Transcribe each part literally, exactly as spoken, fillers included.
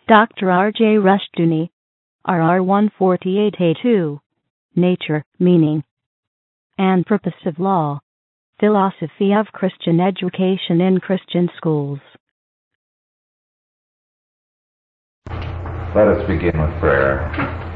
Doctor R J Rushdoony, R R one forty-eight A two, Nature, Meaning, and Purpose of Law, Philosophy of Christian Education in Christian Schools. Let us begin with prayer.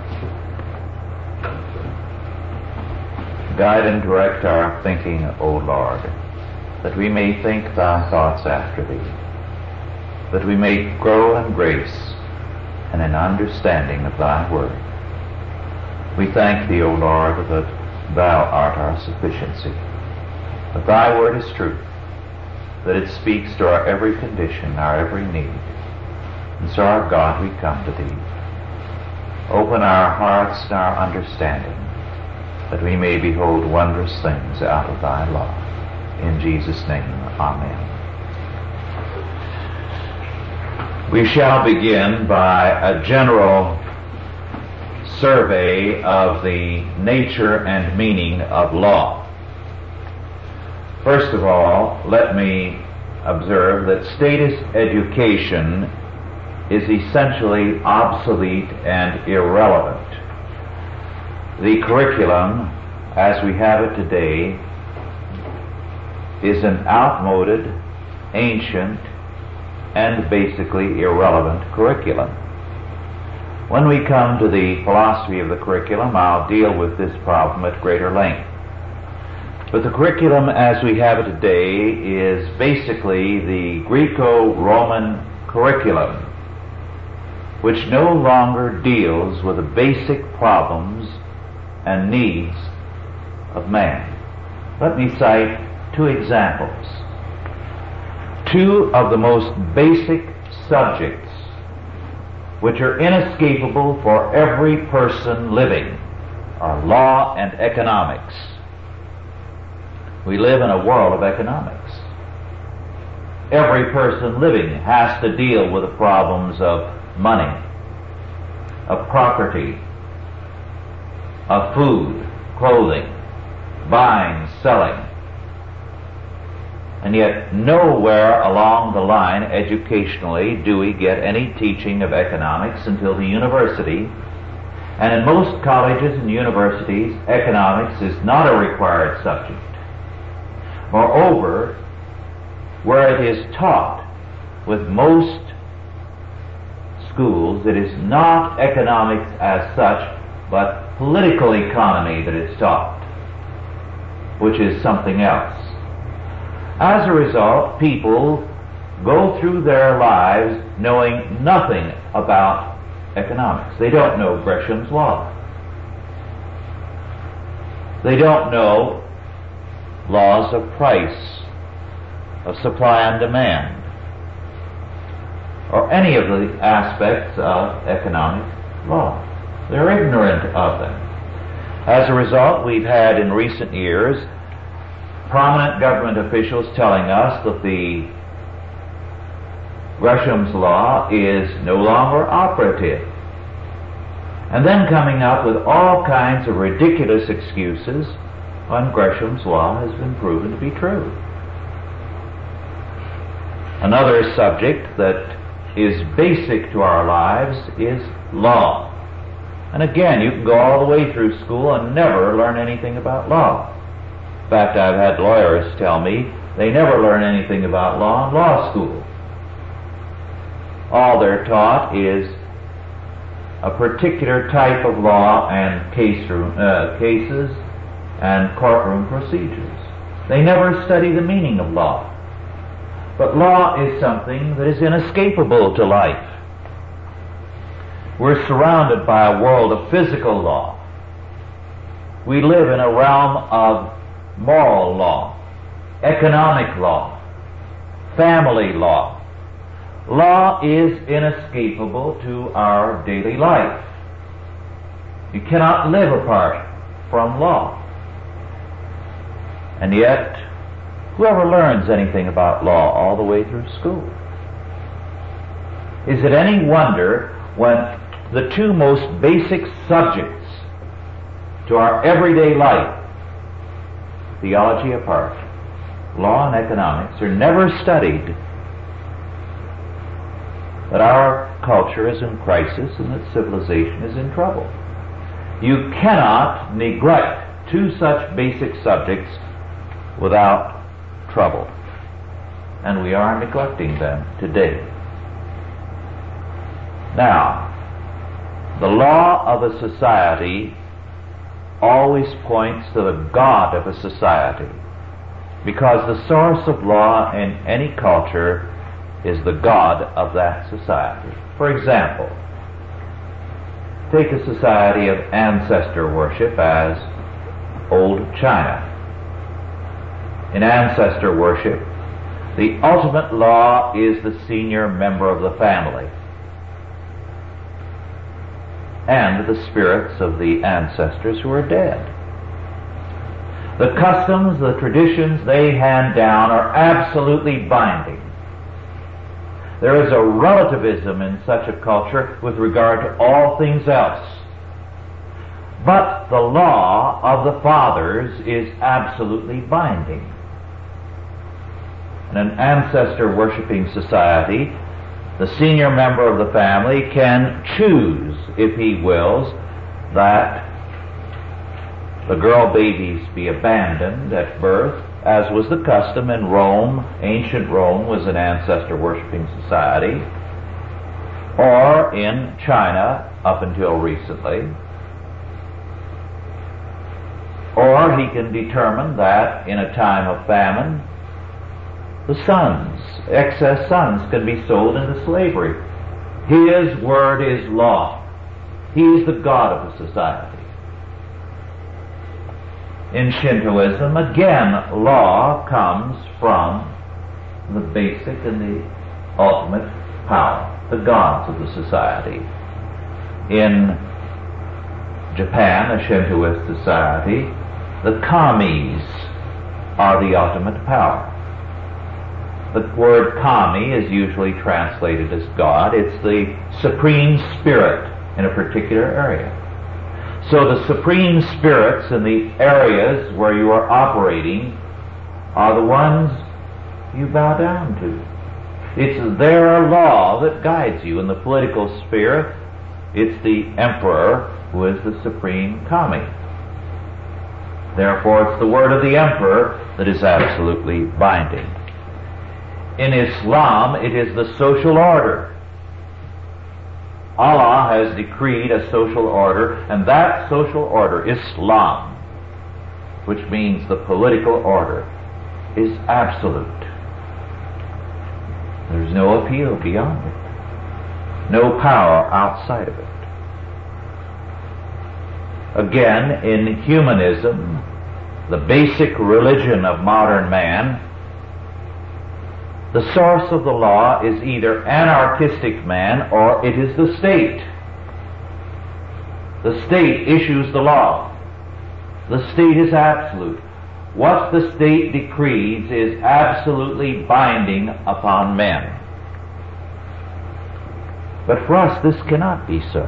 Guide and direct our thinking, O Lord, that we may think thy thoughts after thee, that we may grow in grace and in understanding of thy word. We thank thee, O Lord, that thou art our sufficiency, that thy word is truth, that it speaks to our every condition, our every need. And so, our God, we come to thee. Open our hearts and our understanding, that we may behold wondrous things out of thy law. In Jesus' name, amen. We shall begin by a general survey of the nature and meaning of law. First of all, let me observe that status education is essentially obsolete and irrelevant. The curriculum, as we have it today, is an outmoded, ancient, and basically irrelevant curriculum. When we come to the philosophy of the curriculum, I'll deal with this problem at greater length. But the curriculum as we have it today is basically the Greco-Roman curriculum, which no longer deals with the basic problems and needs of man. Let me cite two examples. Two of the most basic subjects which are inescapable for every person living are law and economics. We live in a world of economics. Every person living has to deal with the problems of money, of property, of food, clothing, buying, selling. And yet nowhere along the line educationally do we get any teaching of economics until the university. And in most colleges and universities, economics is not a required subject. Moreover, where it is taught with most schools, it is not economics as such, but political economy that is taught, which is something else. As a result, people go through their lives knowing nothing about economics. They don't know Gresham's law. They don't know laws of price, of supply and demand, or any of the aspects of economic law. They're ignorant of them. As a result, we've had in recent years prominent government officials telling us that the Gresham's law is no longer operative, and then coming up with all kinds of ridiculous excuses when Gresham's law has been proven to be true. Another subject that is basic to our lives is law. And again, you can go all the way through school and never learn anything about law. In fact, I've had lawyers tell me they never learn anything about law in law school. All they're taught is a particular type of law and case room, uh, cases and courtroom procedures. They never study the meaning of law. But law is something that is inescapable to life. We're surrounded by a world of physical law. We live in a realm of moral law, economic law, family law. Law is inescapable to our daily life. You cannot live apart from law. And yet, whoever learns anything about law all the way through school? Is it any wonder when the two most basic subjects to our everyday life, theology apart, law and economics, are never studied that our culture is in crisis and that civilization is in trouble. You cannot neglect two such basic subjects without trouble. And we are neglecting them today. Now, the law of a society always points to the God of a society, because the source of law in any culture is the God of that society. For example, take a society of ancestor worship as old China. In ancestor worship, the ultimate law is the senior member of the family and the spirits of the ancestors who are dead. The customs, the traditions they hand down are absolutely binding. There is a relativism in such a culture with regard to all things else. But the law of the fathers is absolutely binding. In an ancestor-worshipping society, the senior member of the family can choose, if he wills, that the girl babies be abandoned at birth, as was the custom in Rome. Ancient Rome was an ancestor-worshipping society. Or in China, up until recently. Or he can determine that in a time of famine, the sons, excess sons, can be sold into slavery. His word is law. He is the God of the society. In Shintoism, again, law comes from the basic and the ultimate power, the gods of the society. In Japan, a Shintoist society, the kamis are the ultimate power. The word kami is usually translated as God. It's the supreme spirit in a particular area. So the supreme spirits in the areas where you are operating are the ones you bow down to. It's their law that guides you. In the political sphere, it's the emperor who is the supreme kami. Therefore, it's the word of the emperor that is absolutely binding. In Islam, it is the social order. Allah has decreed a social order, and that social order, Islam, which means the political order, is absolute. There's no appeal beyond it, no power outside of it. Again, in humanism, the basic religion of modern man, the source of the law is either anarchistic man or it is the state. The state issues the law. The state is absolute. What the state decrees is absolutely binding upon men. But for us, this cannot be so.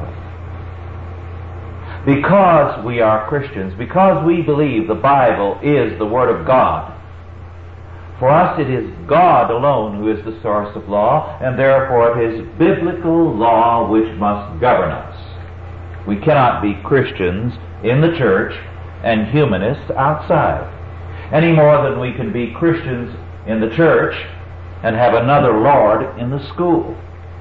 Because we are Christians, because we believe the Bible is the Word of God, for us it is God alone who is the source of law, and therefore it is biblical law which must govern us. We cannot be Christians in the church and humanists outside, any more than we can be Christians in the church and have another Lord in the school.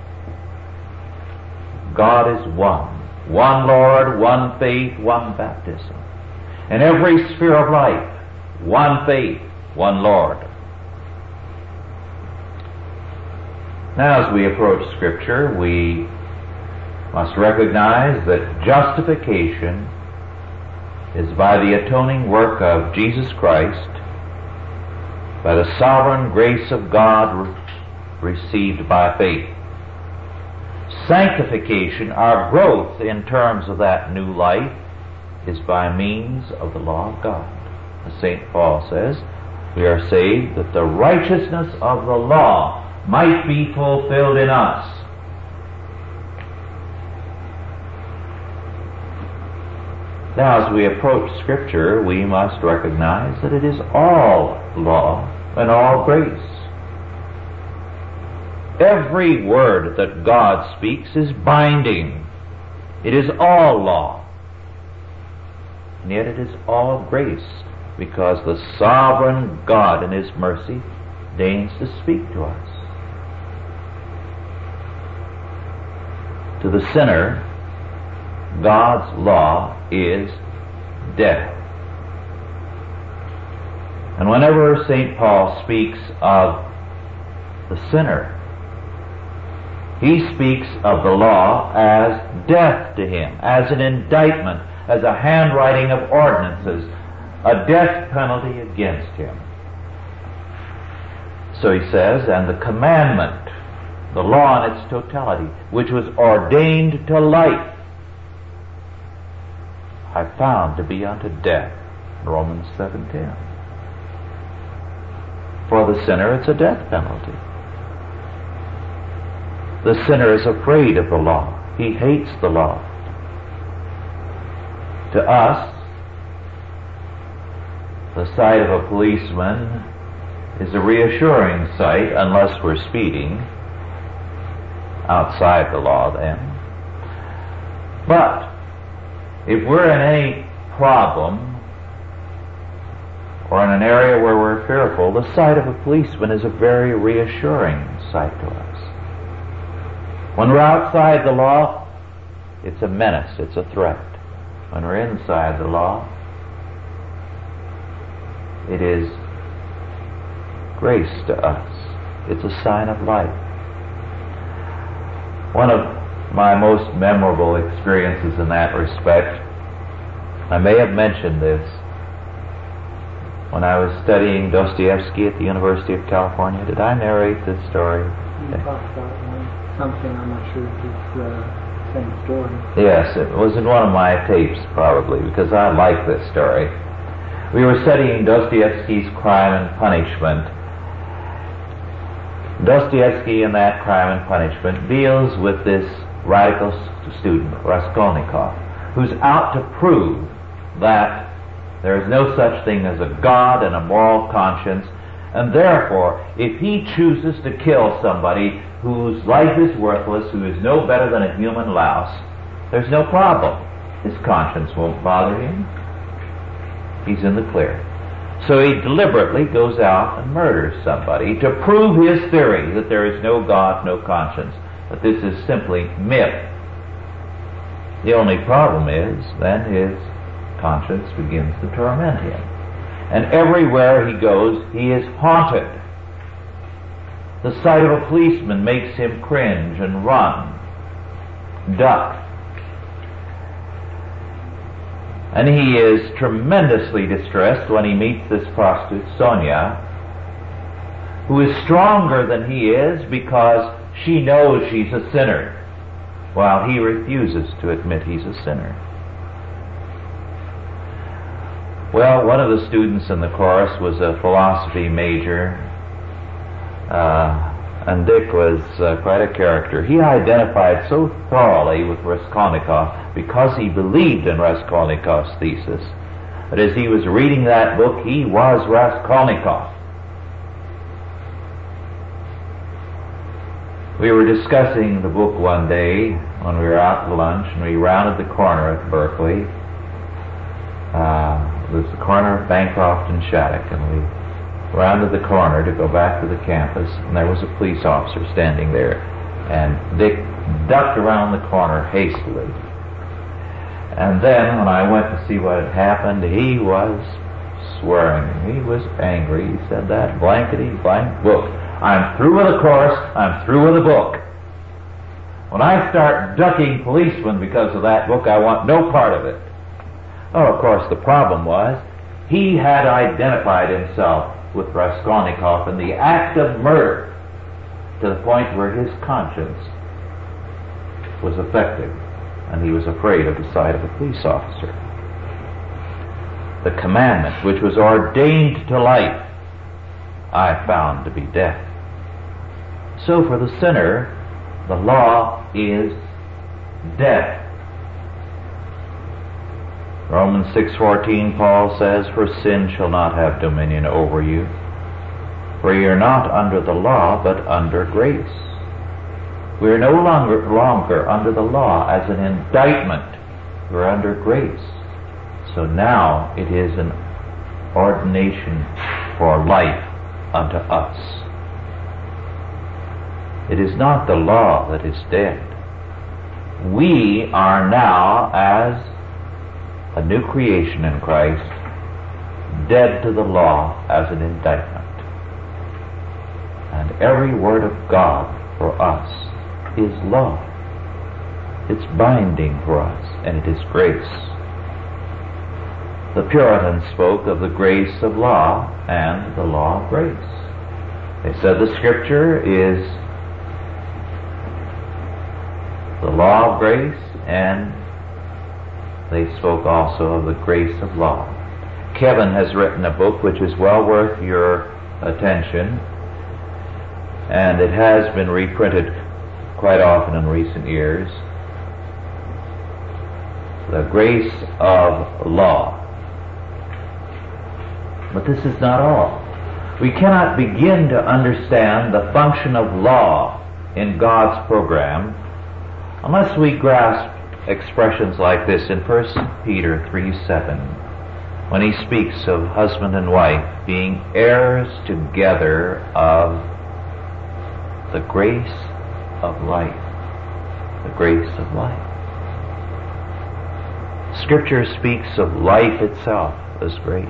God is one. One Lord, one faith, one baptism. In every sphere of life, one faith, one Lord. Now, as we approach Scripture, we must recognize that justification is by the atoning work of Jesus Christ, by the sovereign grace of God received by faith. Sanctification, our growth in terms of that new life, is by means of the law of God. As Saint Paul says, we are saved that the righteousness of the law might be fulfilled in us. Now, as we approach Scripture, we must recognize that it is all law and all grace. Every word that God speaks is binding. It is all law. And yet it is all grace, because the sovereign God in His mercy deigns to speak to us. To the sinner, God's law is death. And whenever Saint Paul speaks of the sinner, he speaks of the law as death to him, as an indictment, as a handwriting of ordinances, a death penalty against him. So he says, and the commandment, the law in its totality, which was ordained to life, I found to be unto death. Romans seven ten. For the sinner, it's a death penalty. The sinner is afraid of the law. He hates the law. To us, the sight of a policeman is a reassuring sight, unless we're speeding outside the law then. But if we're in any problem or in an area where we're fearful, the sight of a policeman is a very reassuring sight to us. When we're outside the law, it's a menace, it's a threat. When we're inside the law, it is grace to us. It's a sign of life. One of my most memorable experiences in that respect, I may have mentioned this, when I was studying Dostoevsky at the University of California. Did I narrate this story? You talked about one, something, I'm not sure if it's the same story. Yes, it was in one of my tapes, probably, because I like this story. We were studying Dostoevsky's Crime and Punishment. Dostoevsky in that Crime and Punishment deals with this radical student, Raskolnikov, who's out to prove that there is no such thing as a God and a moral conscience, and therefore, if he chooses to kill somebody whose life is worthless, who is no better than a human louse, there's no problem. His conscience won't bother him. He's in the clear. So he deliberately goes out and murders somebody to prove his theory that there is no God, no conscience, that this is simply myth. The only problem is, then, his conscience begins to torment him. And everywhere he goes, he is haunted. The sight of a policeman makes him cringe and run, duck. And he is tremendously distressed when he meets this prostitute, Sonia, who is stronger than he is because she knows she's a sinner, while he refuses to admit he's a sinner. Well, one of the students in the course was a philosophy major, uh, and Dick was uh, quite a character. He identified so thoroughly with Raskolnikov because he believed in Raskolnikov's thesis that as he was reading that book, he was Raskolnikov. We were discussing the book one day when we were out to lunch, and we rounded the corner at Berkeley. Uh, it was the corner of Bancroft and Shattuck, and we rounded the corner to go back to the campus, and there was a police officer standing there, and Dick ducked around the corner hastily. And then, when I went to see what had happened, he was swearing. He was angry. He said, that blankety blank book. I'm through with the course. I'm through with the book. When I start ducking policemen because of that book, I want no part of it. Oh, of course, the problem was he had identified himself with Raskolnikov in the act of murder to the point where his conscience was affected, and he was afraid of the sight of a police officer. The commandment which was ordained to life, I found to be death. So for the sinner, the law is death. Romans six fourteen, Paul says, for sin shall not have dominion over you, for ye are not under the law, but under grace. We are no longer, longer under the law as an indictment. We're under grace. So now it is an ordination for life unto us. It is not the law that is dead. We are now, as a new creation in Christ, dead to the law as an indictment. And every word of God for us is law. It's binding for us, and it is grace. The Puritans spoke of the grace of law and the law of grace. They said the Scripture is the law of grace, and they spoke also of the grace of law. Kevin has written a book which is well worth your attention, and it has been reprinted quite often in recent years. The Grace of Law. But this is not all. We cannot begin to understand the function of law in God's program unless we grasp expressions like this in First Peter three seven, when he speaks of husband and wife being heirs together of the grace of life. The grace of life. Scripture speaks of life itself as grace.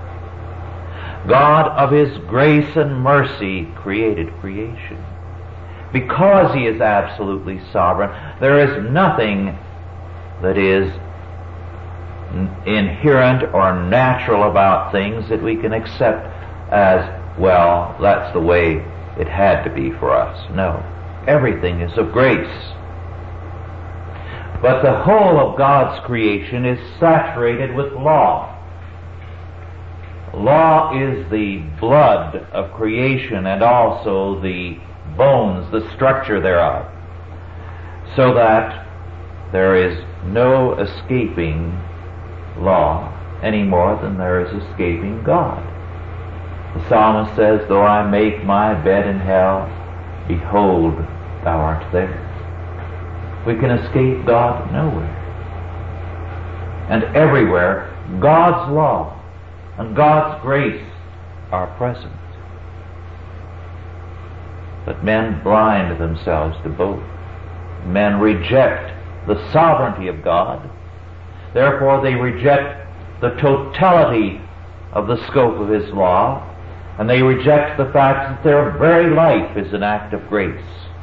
God of His grace and mercy created creation. Because He is absolutely sovereign, there is nothing that is inherent or natural about things that we can accept as, well, that's the way it had to be for us. No. Everything is of grace. But the whole of God's creation is saturated with law. Law is the blood of creation and also the bones, the structure thereof, so that there is no escaping law any more than there is escaping God. The psalmist says, though I make my bed in hell, behold, thou art there. We can escape God nowhere. And everywhere, God's law and God's grace are present. But men blind themselves to both. Men reject the sovereignty of God. Therefore they reject the totality of the scope of His law, and they reject the fact that their very life is an act of grace.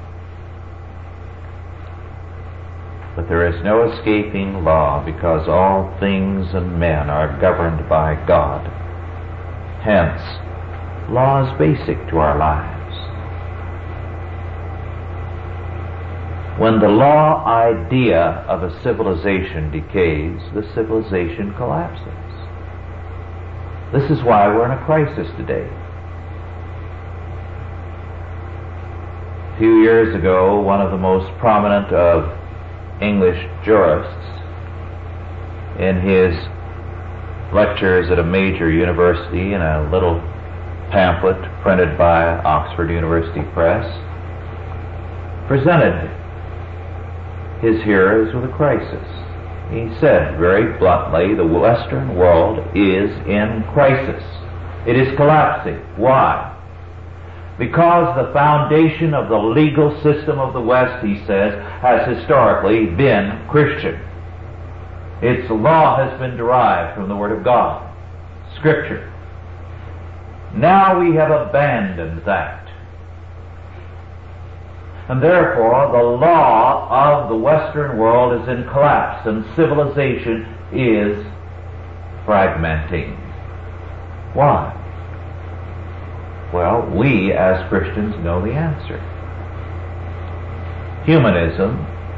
But there is no escaping law, because all things and men are governed by God. Hence, law is basic to our lives. When the law idea of a civilization decays, the civilization collapses. This is why we're in a crisis today. A few years ago, one of the most prominent of English jurists, in his lectures at a major university in a little pamphlet printed by Oxford University Press, presented his hearers with a crisis. He said very bluntly, the Western world is in crisis. It is collapsing. Why? Because the foundation of the legal system of the West, he says, has historically been Christian. Its law has been derived from the Word of God, Scripture. Now we have abandoned that. And therefore the law of the Western world is in collapse, and civilization is fragmenting. Why? Well, we as Christians know the answer. Humanism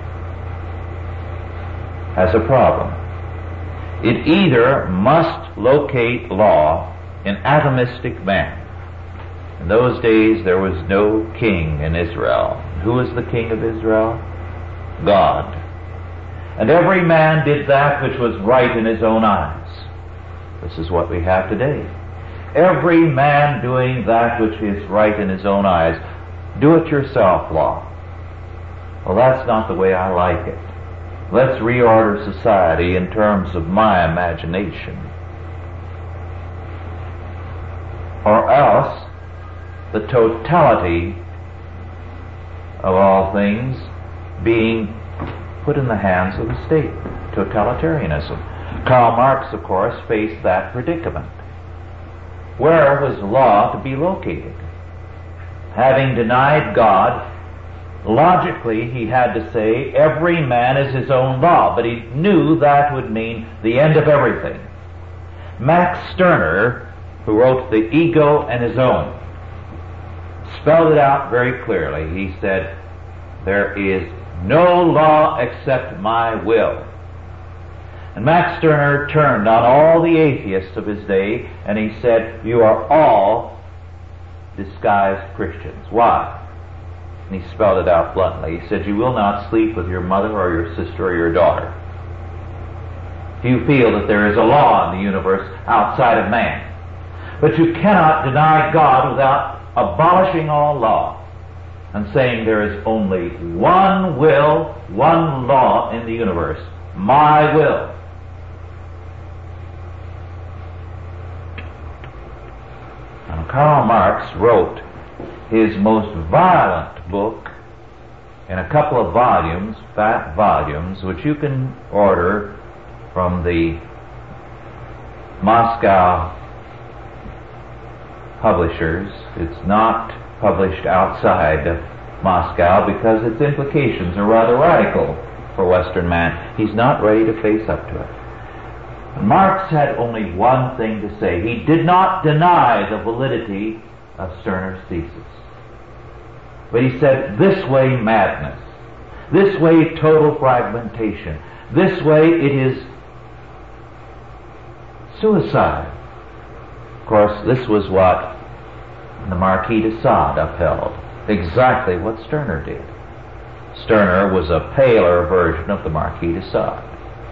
has a problem. It either must locate law in atomistic man. In those days there was no king in Israel. Who was the king of Israel? God. And every man did that which was right in his own eyes. This is what we have today. Every man doing that which is right in his own eyes. Do-it-yourself law. Well, that's not the way I like it. Let's reorder society in terms of my imagination. Or else, the totality of all things being put in the hands of the state. Totalitarianism. Karl Marx, of course, faced that predicament. Where was law to be located? Having denied God, logically he had to say every man is his own law, but he knew that would mean the end of everything. Max Stirner, who wrote The Ego and His Own, spelled it out very clearly. He said, there is no law except my will. And Max Stirner turned on all the atheists of his day and he said, you are all disguised Christians. Why? And he spelled it out bluntly. He said, you will not sleep with your mother or your sister or your daughter. You feel that there is a law in the universe outside of man. But you cannot deny God without abolishing all law and saying there is only one will, one law in the universe, my will. And Karl Marx wrote his most violent book in a couple of volumes, fat volumes, which you can order from the Moscow publishers. It's not published outside of Moscow because its implications are rather radical for Western man. He's not ready to face up to it. Marx had only one thing to say. He did not deny the validity of Stirner's thesis. But he said, this way madness, this way total fragmentation, this way it is suicide. Of course, this was what the Marquis de Sade upheld, exactly what Stirner did. Stirner was a paler version of the Marquis de Sade.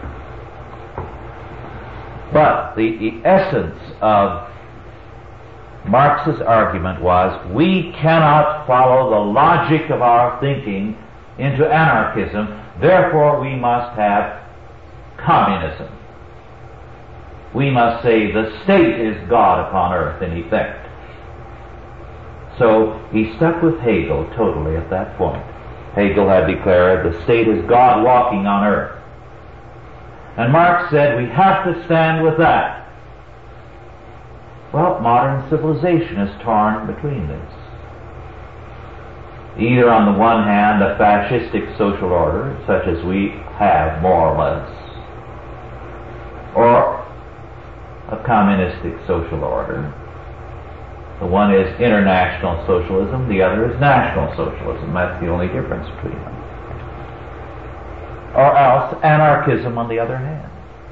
But the, the essence of Marx's argument was, we cannot follow the logic of our thinking into anarchism, therefore we must have communism. We must say the state is God upon earth in effect. So he stuck with Hegel totally at that point. Hegel had declared the state is God walking on earth. And Marx said we have to stand with that. Well, modern civilization is torn between this. Either on the one hand a fascistic social order, such as we have more or less, or a communistic social order. The one is international socialism, the other is national socialism. That's the only difference between them. Or else anarchism on the other hand.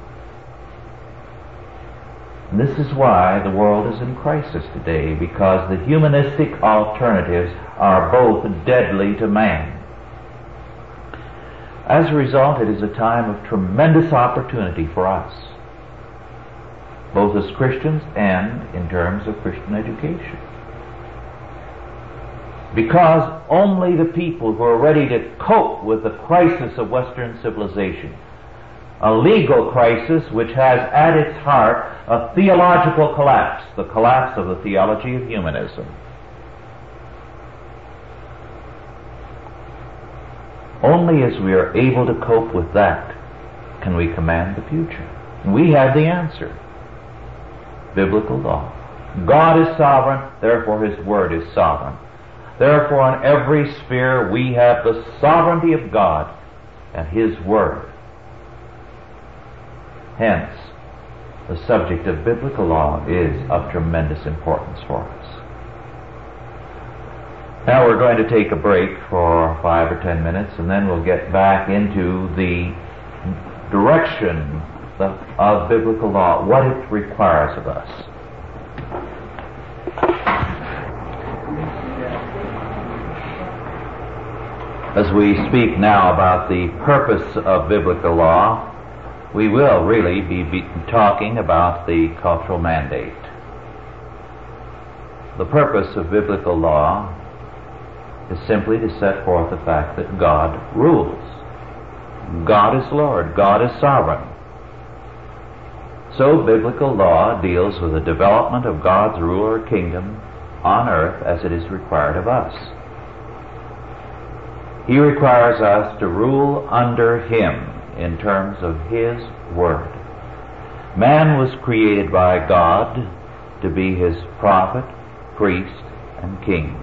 And this is why the world is in crisis today, because the humanistic alternatives are both deadly to man. As a result, it is a time of tremendous opportunity for us, both as Christians and in terms of Christian education. Because only the people who are ready to cope with the crisis of Western civilization, a legal crisis which has at its heart a theological collapse, the collapse of the theology of humanism. Only as we are able to cope with that can we command the future. And we have the answer. Biblical law. God is sovereign, therefore His Word is sovereign. Therefore, in every sphere we have the sovereignty of God and His Word. Hence, the subject of biblical law is of tremendous importance for us. Now we're going to take a break for five or ten minutes, and then we'll get back into the direction of biblical law, what it requires of us. As we speak now about the purpose of biblical law, we will really be, be talking about the cultural mandate. The purpose of biblical law is simply to set forth the fact that God rules. God is Lord. God is sovereign. So biblical law deals with the development of God's rule or kingdom on earth as it is required of us. He requires us to rule under Him in terms of His Word. Man was created by God to be His prophet, priest, and king.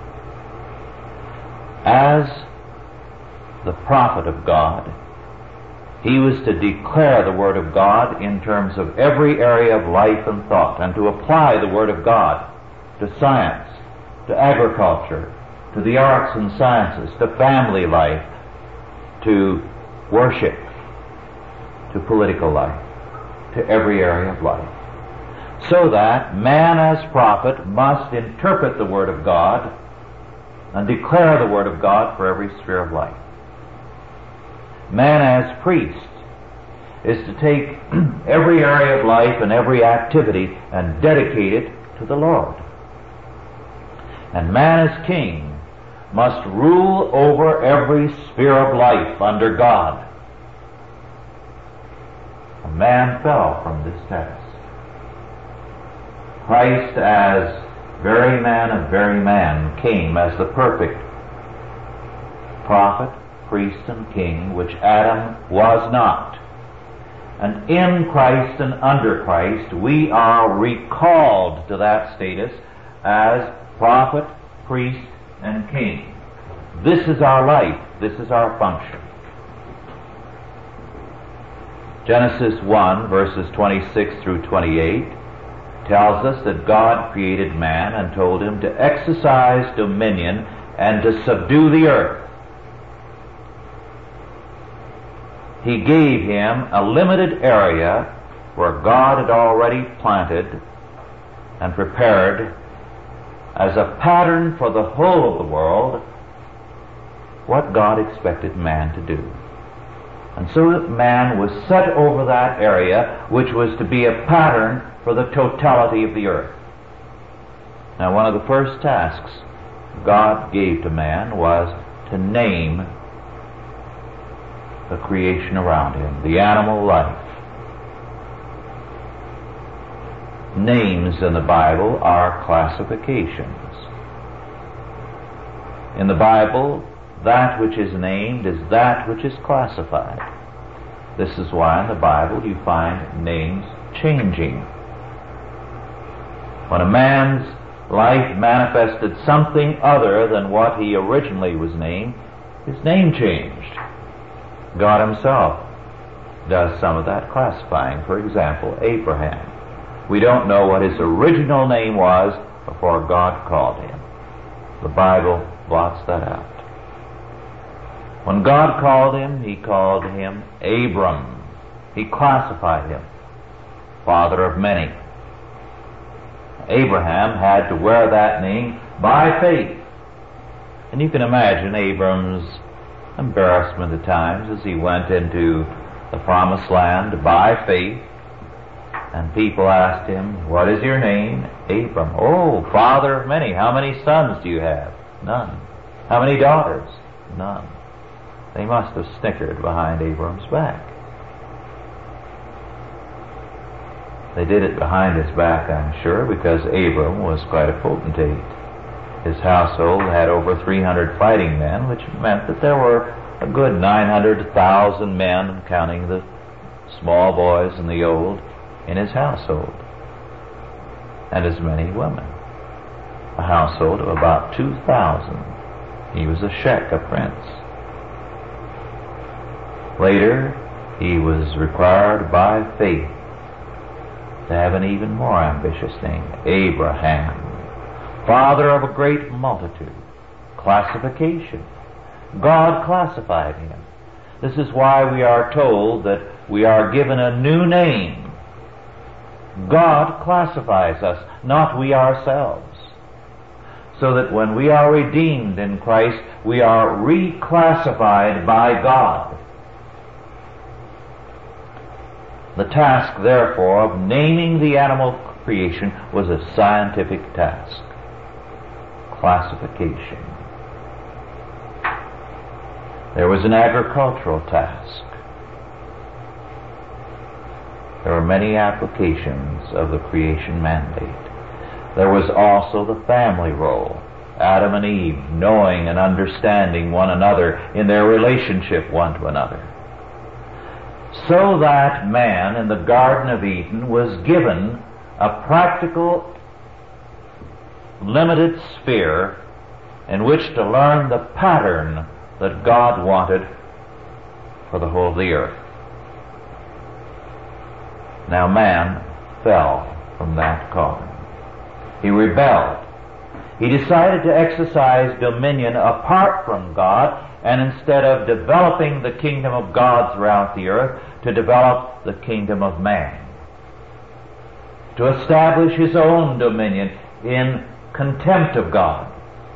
As the prophet of God, he was to declare the Word of God in terms of every area of life and thought, and to apply the Word of God to science, to agriculture, to the arts and sciences, to family life, to worship, to political life, to every area of life. So that man as prophet must interpret the Word of God and declare the Word of God for every sphere of life. Man as priest is to take every area of life and every activity and dedicate it to the Lord. And man as king must rule over every sphere of life under God. A man fell from this task. Christ, as very man of very man, came as the perfect prophet, priest, and king, which Adam was not. And in Christ and under Christ, we are recalled to that status as prophet, priest, and king. This is our life. This is our function. Genesis one, verses twenty-six through twenty-eight, tells us that God created man and told him to exercise dominion and to subdue the earth. He gave him a limited area where God had already planted and prepared as a pattern for the whole of the world what God expected man to do. And so that man was set over that area which was to be a pattern for the totality of the earth. Now, one of the first tasks God gave to man was to name the creation around him, the animal life. Names in the Bible are classifications. In the Bible, that which is named is that which is classified. This is why in the Bible you find names changing. When a man's life manifested something other than what he originally was named, his name changed. God Himself does some of that classifying. For example, Abraham. We don't know what his original name was before God called him. The Bible blots that out. When God called him, He called him Abram. He classified him, father of many. Abraham had to wear that name by faith. And you can imagine Abram's embarrassment at times as he went into the promised land by faith, and people asked him, "What is your name?" Abram. "Oh, father of many. How many sons do you have?" "None." "How many daughters?" "None." They must have snickered behind Abram's back. They did it behind his back, I'm sure, because Abram was quite a potentate. His household had over three hundred fighting men, which meant that there were a good nine hundred thousand men, counting the small boys and the old, in his household, and as many women. A household of about two thousand. He was a sheikh, a prince. Later, he was required by faith to have an even more ambitious name, Abraham, father of a great multitude. Classification. God classified him. This is why we are told that we are given a new name. God classifies us, not we ourselves. So that when we are redeemed in Christ, we are reclassified by God. The task, therefore, of naming the animal creation was a scientific task. Classification. There was an agricultural task. There were many applications of the creation mandate. There was also the family role. Adam and Eve knowing and understanding one another in their relationship one to another. So that man in the Garden of Eden was given a practical, limited sphere in which to learn the pattern that God wanted for the whole of the earth. Now man fell from that calling. He rebelled. He decided to exercise dominion apart from God, and instead of developing the kingdom of God throughout the earth, to develop the kingdom of man. To establish his own dominion in contempt of God.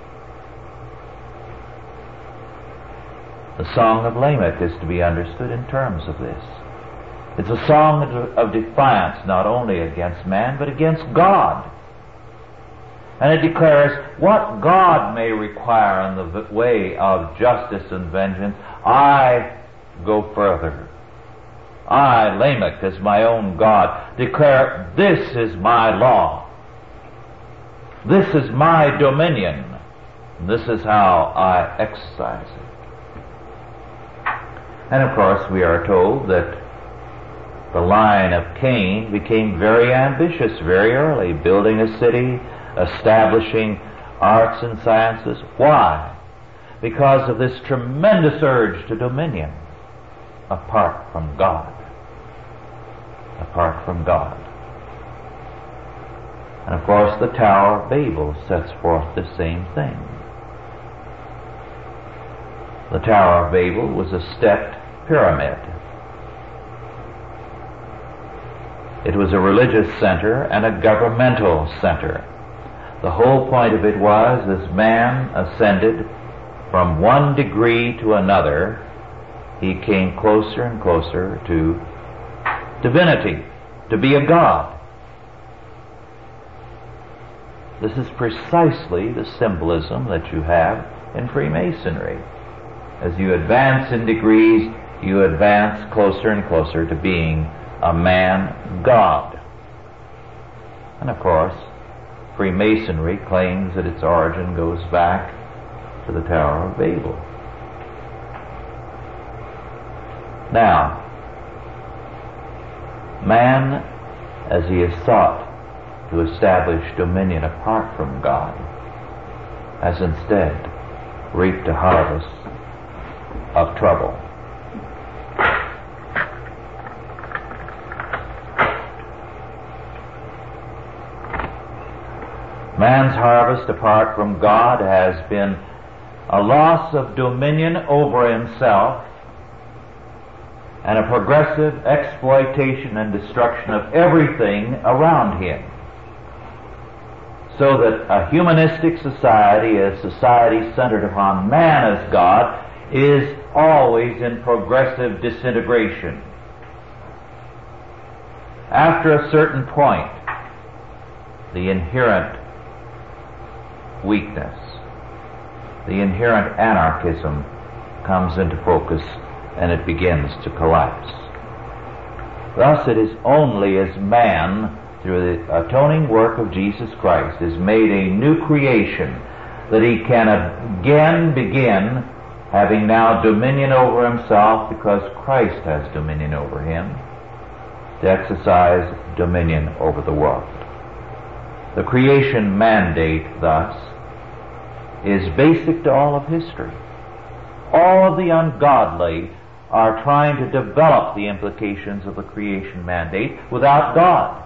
The Song of Lamech is to be understood in terms of this. It's a song of defiance not only against man, but against God. And it declares what God may require in the way of justice and vengeance. I go further. I, Lamech, as my own God, declare this is my law. This is my dominion. This is how I exercise it. And of course we are told that the line of Cain became very ambitious very early, building a city, establishing arts and sciences. Why? Because of this tremendous urge to dominion apart from God. Apart from God. And of course the Tower of Babel sets forth the same thing. The Tower of Babel was a stepped pyramid. It was a religious center and a governmental center. The whole point of it was, as man ascended from one degree to another, he came closer and closer to divinity, to be a god. This is precisely the symbolism that you have in Freemasonry. As you advance in degrees, you advance closer and closer to being a man god. And of course, Freemasonry claims that its origin goes back to the Tower of Babel. Now, man, as he has sought to establish dominion apart from God, has instead reaped a harvest of trouble. Man's harvest apart from God has been a loss of dominion over himself and a progressive exploitation and destruction of everything around him. So that a humanistic society, a society centered upon man as God, is always in progressive disintegration. After a certain point, the inherent weakness, the inherent anarchism comes into focus and it begins to collapse. Thus it is only as man, through the atoning work of Jesus Christ, is made a new creation that he can again begin, having now dominion over himself because Christ has dominion over him, to exercise dominion over the world. The creation mandate, thus, is basic to all of history. All of the ungodly are trying to develop the implications of the creation mandate without God.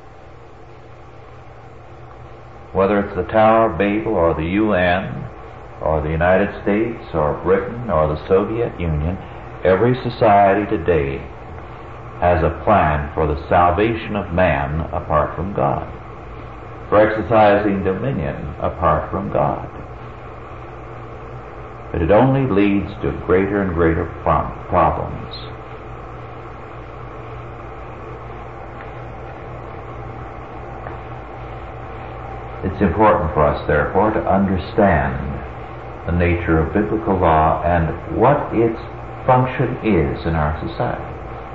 Whether it's the Tower of Babel or the U N or the United States or Britain or the Soviet Union, every society today has a plan for the salvation of man apart from God, for exercising dominion apart from God. But it only leads to greater and greater problems. It's important for us, therefore, to understand the nature of biblical law and what its function is in our society.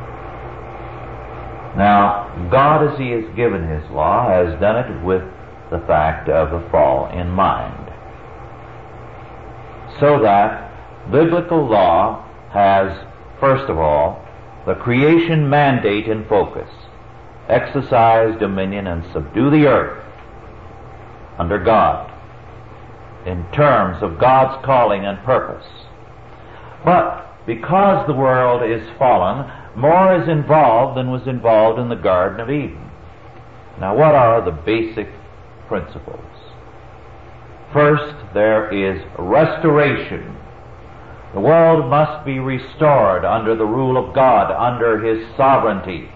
Now, God, as He has given His law, has done it with the fact of the fall in mind. So that biblical law has, first of all, the creation mandate in focus. Exercise dominion and subdue the earth under God, in terms of God's calling and purpose. But because the world is fallen, more is involved than was involved in the Garden of Eden. Now, what are the basic principles? First, there is restoration. The world must be restored under the rule of God, under His sovereignty.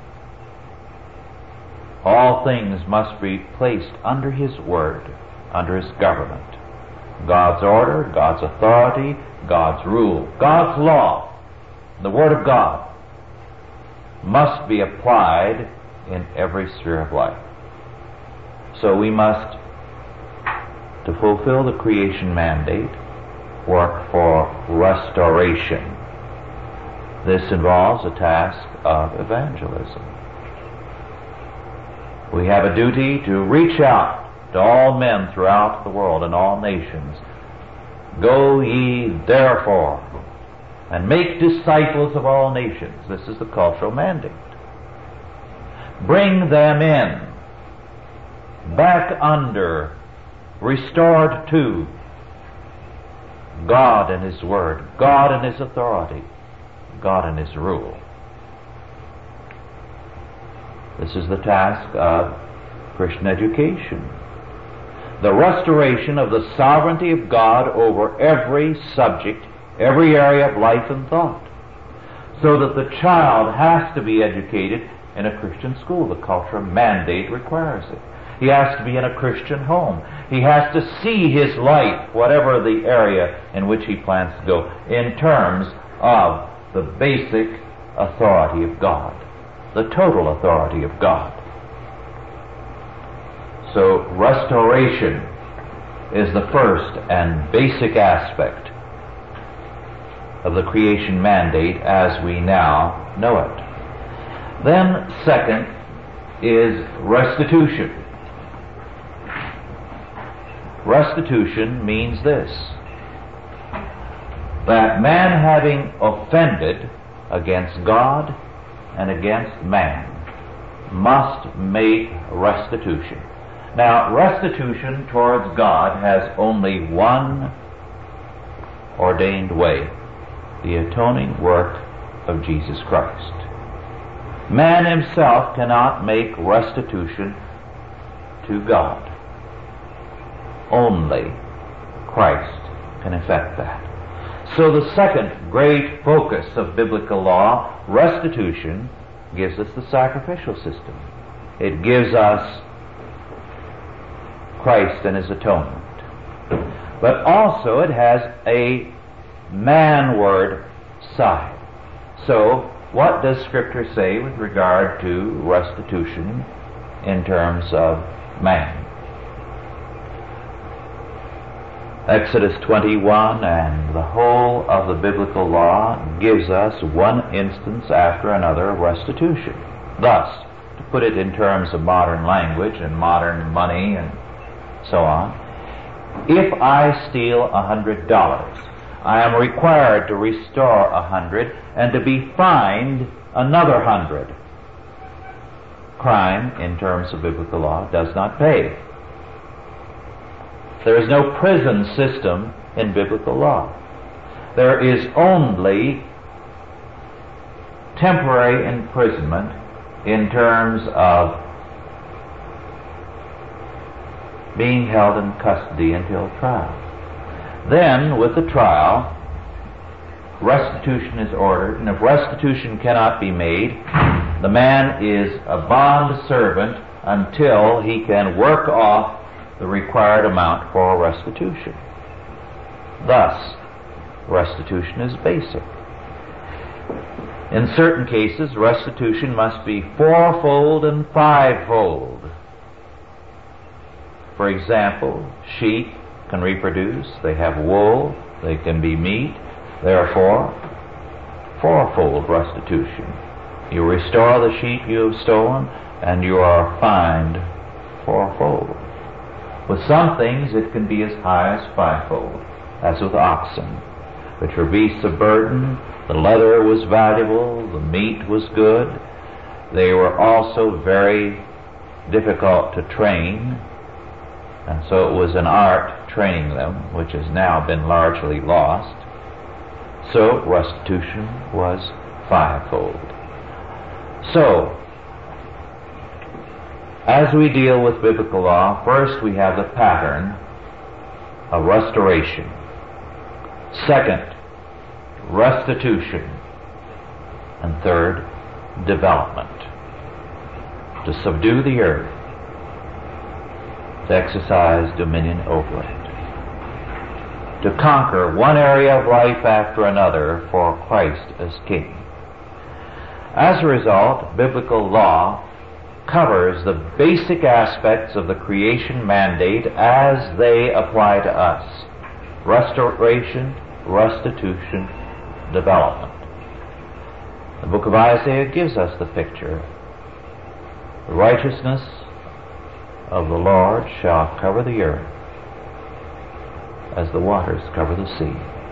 All things must be placed under His word, under His government. God's order, God's authority, God's rule, God's law, the Word of God must be applied in every sphere of life. So we must, to fulfill the creation mandate, work for restoration. This involves a task of evangelism. We have a duty to reach out to all men throughout the world and all nations. Go ye therefore and make disciples of all nations. This is the cultural mandate. Bring them in, back under, restored to God and His Word, God and His authority, God and His rule. This is the task of Christian education. The restoration of the sovereignty of God over every subject, every area of life and thought, so that the child has to be educated in a Christian school. The cultural mandate requires it. He has to be in a Christian home. He has to see his life, whatever the area in which he plans to go, in terms of the basic authority of God, the total authority of God. So restoration is the first and basic aspect of the creation mandate as we now know it. Then, second, is restitution. Restitution means this: that man, having offended against God and against man, must make restitution. Now, restitution towards God has only one ordained way: the atoning work of Jesus Christ. Man himself cannot make restitution to God. Only Christ can effect that. So the second great focus of biblical law, restitution, gives us the sacrificial system. It gives us Christ and His atonement. But also it has a manward side. So what does Scripture say with regard to restitution in terms of man? Exodus twenty-one and the whole of the biblical law gives us one instance after another of restitution. Thus, to put it in terms of modern language and modern money and so on, if I steal a hundred dollars, I am required to restore a hundred and to be fined another hundred. Crime, in terms of biblical law, does not pay. There is no prison system in biblical law. There is only temporary imprisonment in terms of being held in custody until trial. Then, with the trial, restitution is ordered, and if restitution cannot be made, the man is a bond servant until he can work off the required amount for restitution. Thus, restitution is basic. In certain cases, restitution must be fourfold and fivefold. For example, sheep can reproduce, they have wool, they can be meat, therefore, fourfold restitution. You restore the sheep you have stolen, and you are fined fourfold. With some things it can be as high as fivefold, as with oxen, which were beasts of burden. The leather was valuable, the meat was good. They were also very difficult to train, and so it was an art training them, which has now been largely lost. So restitution was fivefold. So, as we deal with biblical law, first we have the pattern of restoration. Second, restitution. And third, development. To subdue the earth, to exercise dominion over it, to conquer one area of life after another for Christ as King. As a result, biblical law covers the basic aspects of the creation mandate as they apply to us: restoration, restitution, development. The book of Isaiah gives us the picture. The righteousness of the Lord shall cover the earth as the waters cover the sea.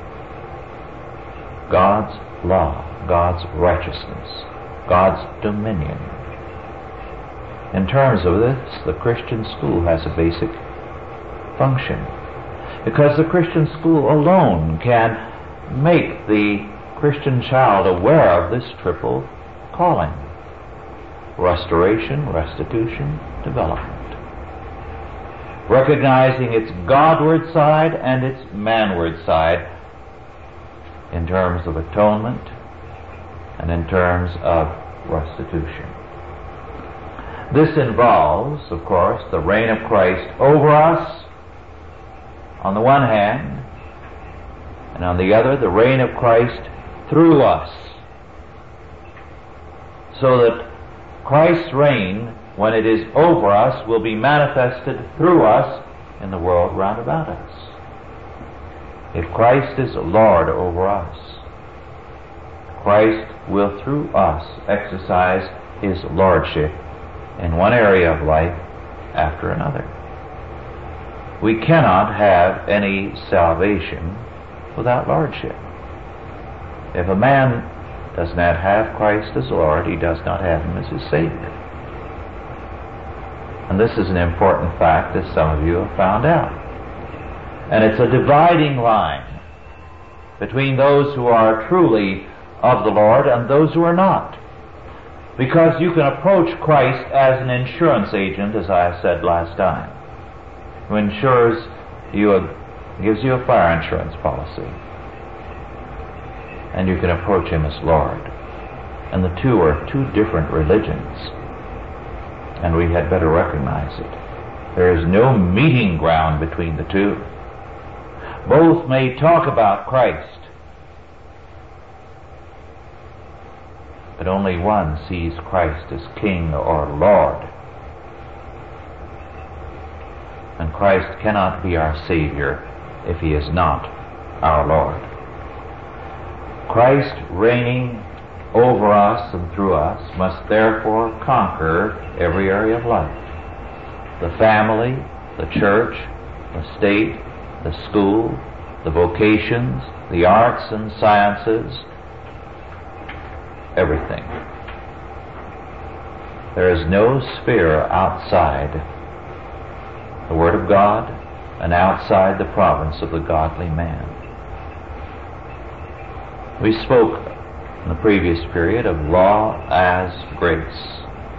God's law, God's righteousness, God's dominion. In terms of this, the Christian school has a basic function, because the Christian school alone can make the Christian child aware of this triple calling: restoration, restitution, development. Recognizing its Godward side and its manward side in terms of atonement and in terms of restitution. This involves, of course, the reign of Christ over us on the one hand, and on the other, the reign of Christ through us, so that Christ's reign, when it is over us, will be manifested through us in the world round about us. If Christ is Lord over us, Christ will through us exercise His lordship in one area of life after another. We cannot have any salvation without lordship. If a man does not have Christ as Lord, he does not have Him as his Savior. And this is an important fact that some of you have found out. And it's a dividing line between those who are truly of the Lord and those who are not. Because you can approach Christ as an insurance agent, as I said last time, who insures you, a, gives you a fire insurance policy. And you can approach Him as Lord. And the two are two different religions. And we had better recognize it. There is no meeting ground between the two. Both may talk about Christ, but only one sees Christ as King or Lord. And Christ cannot be our Savior if He is not our Lord. Christ reigning over us and through us must therefore conquer every area of life: the family, the church, the state, the school, the vocations, the arts and sciences, everything. There is no sphere outside the Word of God and outside the province of the godly man. We spoke in the previous period of law as grace.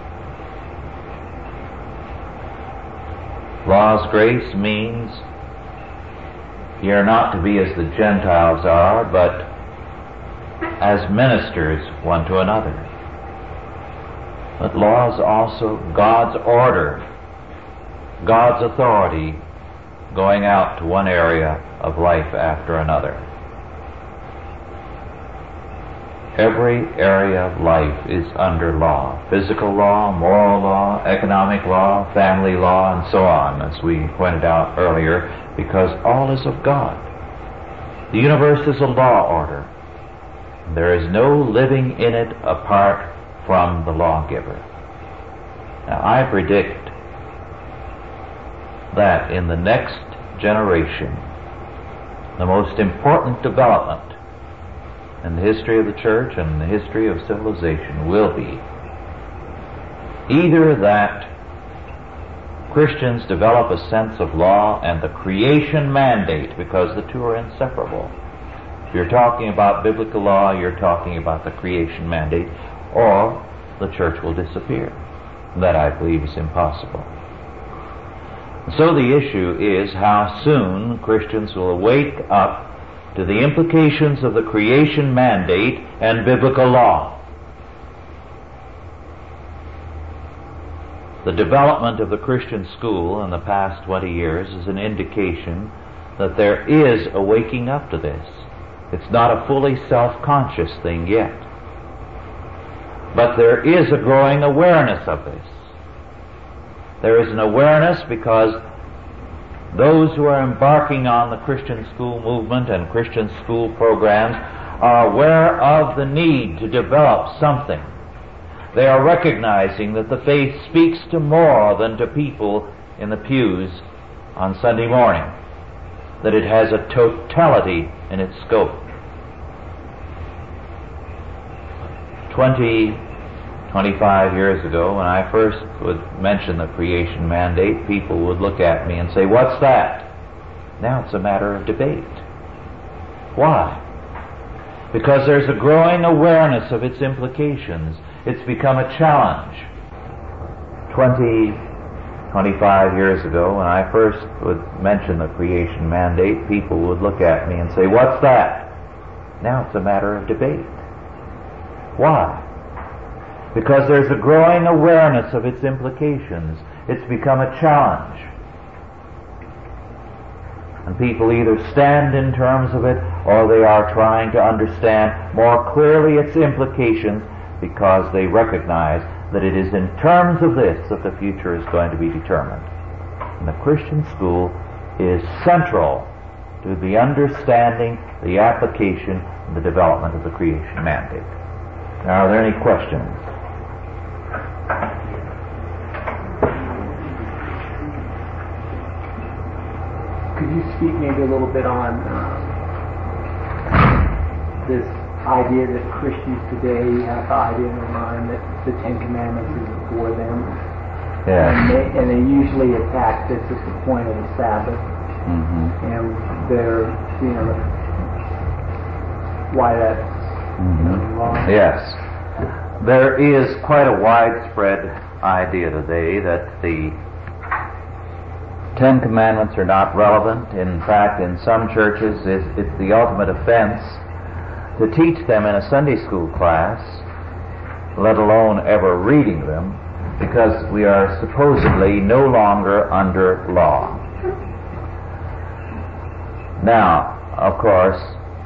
Law as grace means ye are not to be as the Gentiles are, but as ministers one to another. But law is also God's order, God's authority going out to one area of life after another. every area of life is under law. Physical law, moral law, economic law, family law, and so on, as we pointed out earlier, because all is of God. The universe is a law order. There is no living in it apart from the lawgiver. Now, I predict that in the next generation, the most important development in the history of the church and the history of civilization will be either that Christians develop a sense of law and the creation mandate, because the two are inseparable. If you're talking about biblical law, you're talking about the creation mandate, or the church will disappear. That, I believe, is impossible. So the issue is how soon Christians will wake up to the implications of the creation mandate and biblical law. The development of the Christian school in the past twenty years is an indication that there is a waking up to this. It's not a fully self-conscious thing yet. But there is a growing awareness of this. There is an awareness because those who are embarking on the Christian school movement and Christian school programs are aware of the need to develop something. They are recognizing that the faith speaks to more than to people in the pews on Sunday morning, that it has a totality in its scope. Twenty, twenty-five years ago, when I first would mention the creation mandate, people would look at me and say, "What's that?" Now it's a matter of debate. Why? Because there's a growing awareness of its implications. It's become a challenge. Twenty, twenty-five years ago, when I first would mention the creation mandate, people would look at me and say, "What's that?" Now it's a matter of debate. Why? Because there's a growing awareness of its implications. It's become a challenge. And people either stand in terms of it, or they are trying to understand more clearly its implications, because they recognize that it is in terms of this that the future is going to be determined. And the Christian school is central to the understanding, the application, and the development of the creation mandate. Now, are there any questions? Could you speak maybe a little bit on uh, this idea that Christians today have the idea in their mind that the Ten Commandments is for them? Yeah. And they, and they usually attack this at the point of the Sabbath. Mm-hmm. And they're, you know, why that's Mm-hmm. wrong. Yes. There is quite a widespread idea today that the Ten Commandments are not relevant. In fact, in some churches, it's, it's the ultimate offense to teach them in a Sunday school class, let alone ever reading them, because we are supposedly no longer under law. Now, of course,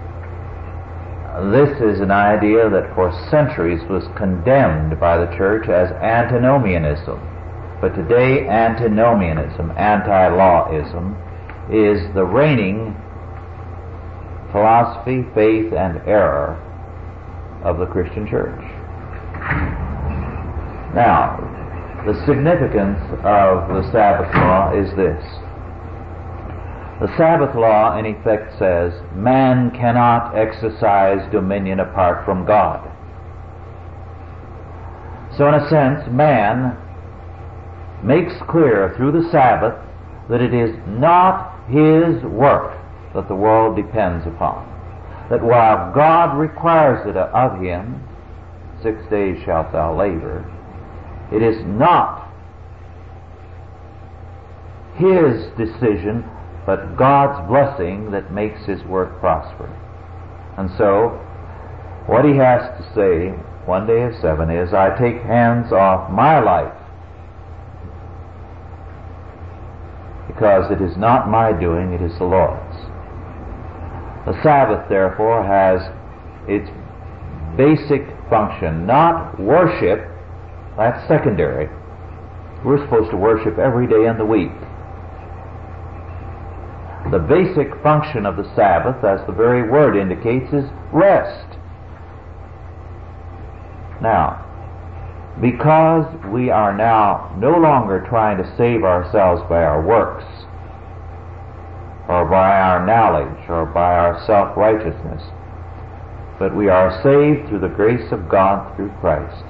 this is an idea that for centuries was condemned by the church as antinomianism. But today, antinomianism, anti-lawism, is the reigning philosophy, faith, and error of the Christian church. Now, the significance of the Sabbath law is this. The Sabbath law, in effect, says man cannot exercise dominion apart from God. So, in a sense, man makes clear through the Sabbath that it is not his work that the world depends upon. That while God requires it of him, six days shalt thou labor, it is not his decision, but God's blessing that makes his work prosper. And so, what he has to say one day of seven is, I take hands off my life, because it is not my doing, it is the Lord's. The Sabbath, therefore, has its basic function, not worship. That's secondary. We're supposed to worship every day in the week. The basic function of the Sabbath, as the very word indicates, is rest. Now, because we are now no longer trying to save ourselves by our works, or by our knowledge, or by our self-righteousness, but we are saved through the grace of God through Christ,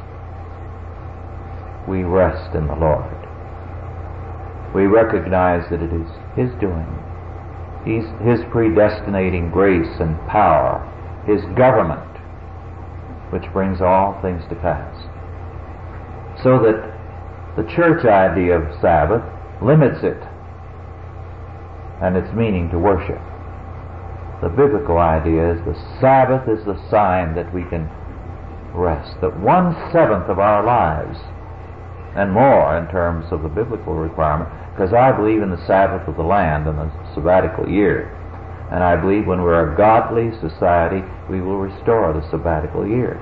we rest in the Lord. We recognize that it is His doing. He's, His predestinating grace and power, His government, which brings all things to pass. So that the church idea of Sabbath limits it and its meaning to worship. The biblical idea is the Sabbath is the sign that we can rest, that one-seventh of our lives, and more in terms of the biblical requirement, because I believe in the Sabbath of the land and the sabbatical year, and I believe when we're a godly society, we will restore the sabbatical year.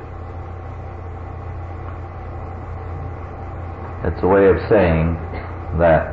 It's a way of saying that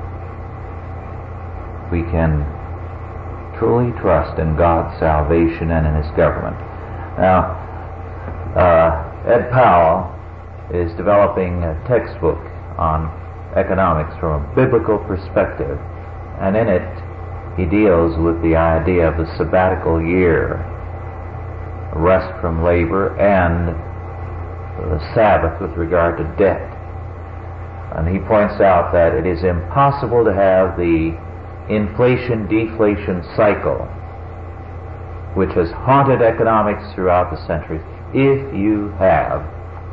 we can truly trust in God's salvation and in His government. Now, uh, Ed Powell is developing a textbook on economics from a biblical perspective, and in it he deals with the idea of the sabbatical year, rest from labor, and the Sabbath with regard to debt. And he points out that it is impossible to have the inflation-deflation cycle which has haunted economics throughout the centuries if you have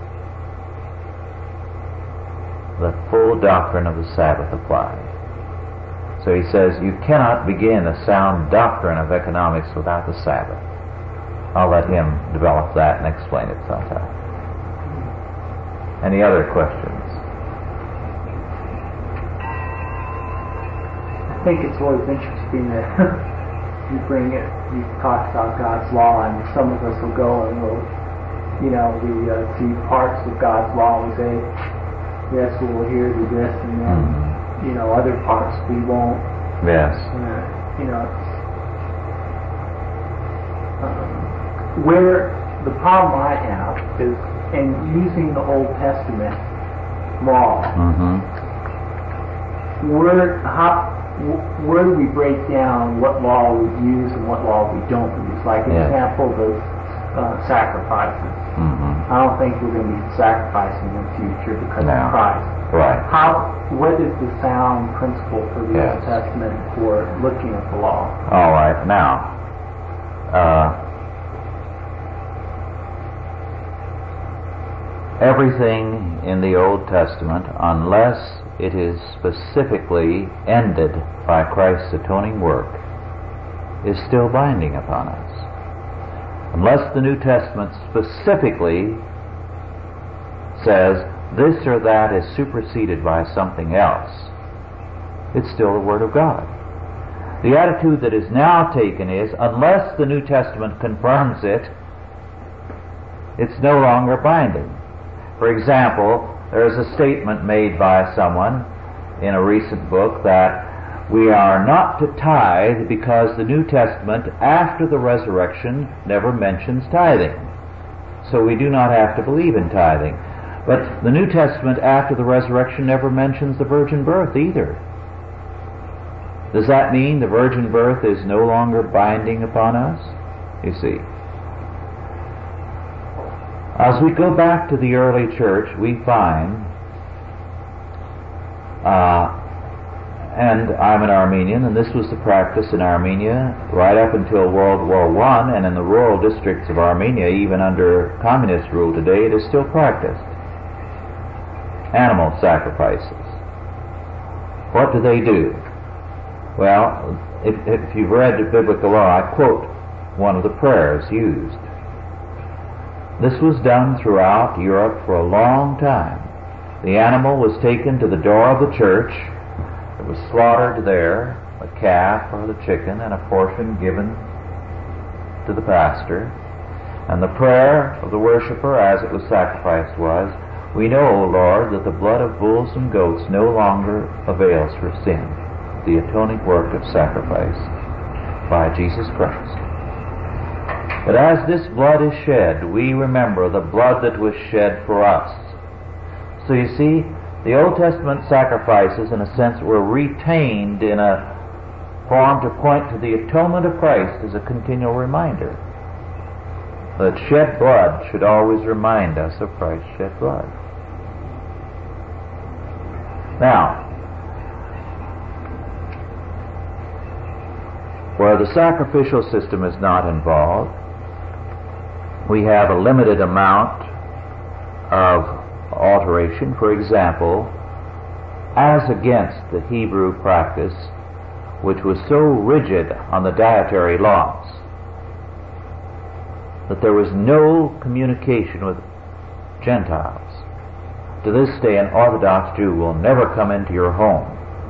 the full doctrine of the Sabbath applied. So he says you cannot begin a sound doctrine of economics without the Sabbath. I'll let him develop that and explain it sometime. Any other questions? I think it's always interesting that you bring it, you talk about God's law, and some of us will go and we'll, you know, we uh, see parts of God's law and say, yes, we'll hear do this, and then, mm-hmm. you know, other parts we won't. Yes. Uh, you know, um, where the problem I have is in using the Old Testament law, mm-hmm. where, how, where do we break down what law we use and what law we don't use? Like an yeah. example of uh, sacrifices. Mm-hmm. I don't think we're going to be sacrificing in the future because no. of Christ. Right. How? What is the sound principle for the yes. Old Testament for looking at the law? All right. Now, uh, everything in the Old Testament, unless it is specifically ended by Christ's atoning work, is still binding upon us. Unless the New Testament specifically says this or that is superseded by something else, it's still the Word of God. The attitude that is now taken is, unless the New Testament confirms it, it's no longer binding. For example, there is a statement made by someone in a recent book that we are not to tithe because the New Testament after the resurrection never mentions tithing. So we do not have to believe in tithing. But the New Testament after the resurrection never mentions the virgin birth either. Does that mean the virgin birth is no longer binding upon us? You see. As we go back to the early church, we find, uh, and I'm an Armenian, and this was the practice in Armenia right up until World War One, and in the rural districts of Armenia, even under communist rule today, it is still practiced. Animal sacrifices. What do they do? Well, if, if you've read the biblical law, I quote one of the prayers used. This was done throughout Europe for a long time. The animal was taken to the door of the church. It was slaughtered there, a calf or the chicken, and a portion given to the pastor. And the prayer of the worshiper as it was sacrificed was, "We know, O Lord, that the blood of bulls and goats no longer avails for sin." The atoning work of sacrifice by Jesus Christ. But as this blood is shed, we remember the blood that was shed for us. So you see, the Old Testament sacrifices, in a sense, were retained in a form to point to the atonement of Christ as a continual reminder. That shed blood should always remind us of Christ's shed blood. Now, where the sacrificial system is not involved, we have a limited amount of alteration. For example, as against the Hebrew practice, which was so rigid on the dietary laws that there was no communication with Gentiles. To this day, an Orthodox Jew will never come into your home,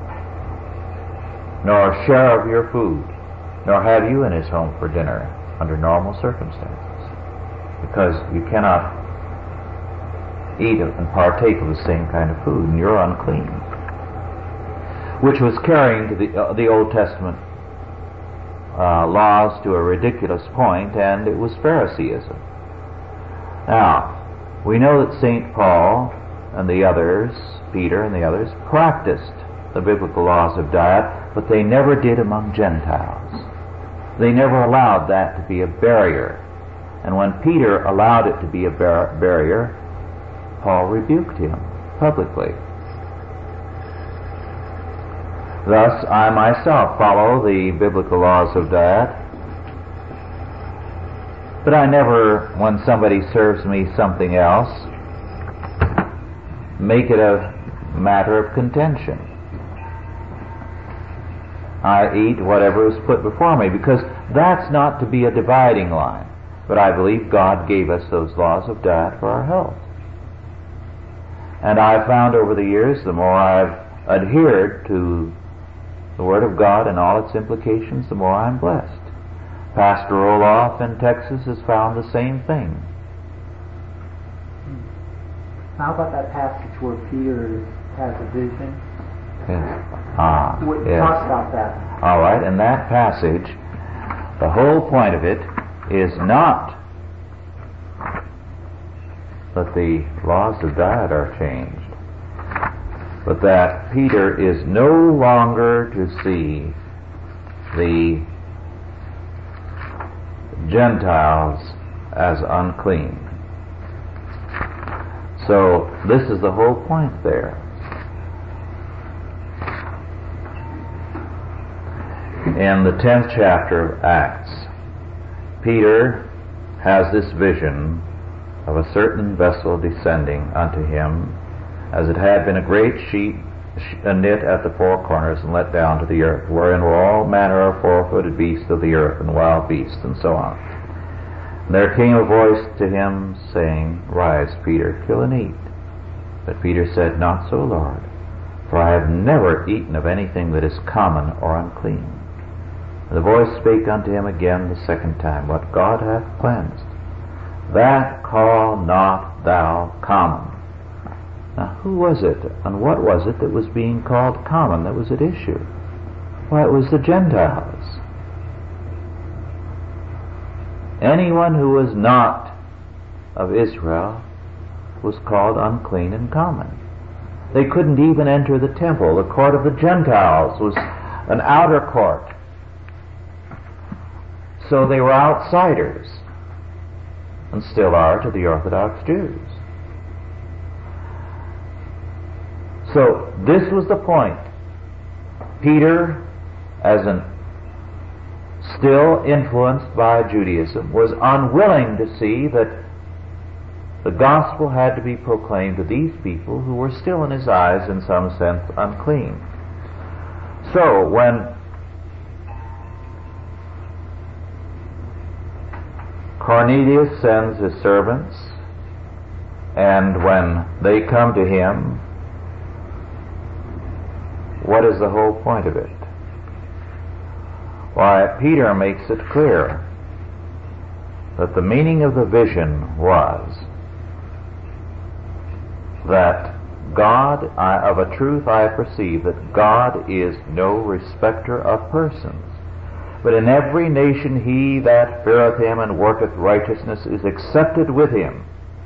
nor share of your food, nor have you in his home for dinner under normal circumstances, because you cannot eat and partake of the same kind of food, and you're unclean. Which was carrying to the, uh, the Old Testament uh, laws to a ridiculous point, and it was Phariseeism. Now, we know that Saint Paul and the others, Peter and the others, practiced the biblical laws of diet, but they never did among Gentiles. They never allowed that to be a barrier. And when Peter allowed it to be a bar- barrier, Paul rebuked him publicly. Thus, I myself follow the biblical laws of diet, but I never, when somebody serves me something else, make it a matter of contention. I eat whatever is put before me, because that's not to be a dividing line. But I believe God gave us those laws of diet for our health. And I've found over the years, the more I've adhered to the Word of God and all its implications, the more I'm blessed. Pastor Roloff in Texas has found the same thing. How about that passage where Peter has a vision? Yes. Ah, What, yes. Talk about that. All right, in that passage, the whole point of it is not that the laws of diet are changed, but that Peter is no longer to see the Gentiles as unclean. So this is the whole point there. In the tenth chapter of Acts, Peter has this vision of a certain vessel descending unto him, as it had been a great sheet knit at the four corners and let down to the earth, wherein were all manner of four-footed beasts of the earth, and wild beasts, and so on. And there came a voice to him, saying, Rise, Peter, kill and eat. But Peter said, Not so, Lord, for I have never eaten of anything that is common or unclean. And the voice spake unto him again the second time, What God hath cleansed, that call not thou common. Now, who was it, and what was it that was being called common that was at issue? Why, it was the Gentiles. Anyone who was not of Israel was called unclean and common. They couldn't even enter the temple. The court of the Gentiles was an outer court. So they were outsiders, and still are to the Orthodox Jews. So this was the point. Peter, as an still influenced by Judaism, was unwilling to see that the gospel had to be proclaimed to these people who were still in his eyes, in some sense, unclean. So when Cornelius sends his servants, and when they come to him, what is the whole point of it? Why, Peter makes it clear that the meaning of the vision was that God, I, of a truth I perceive that God is no respecter of persons, but in every nation he that feareth him and worketh righteousness is accepted with him.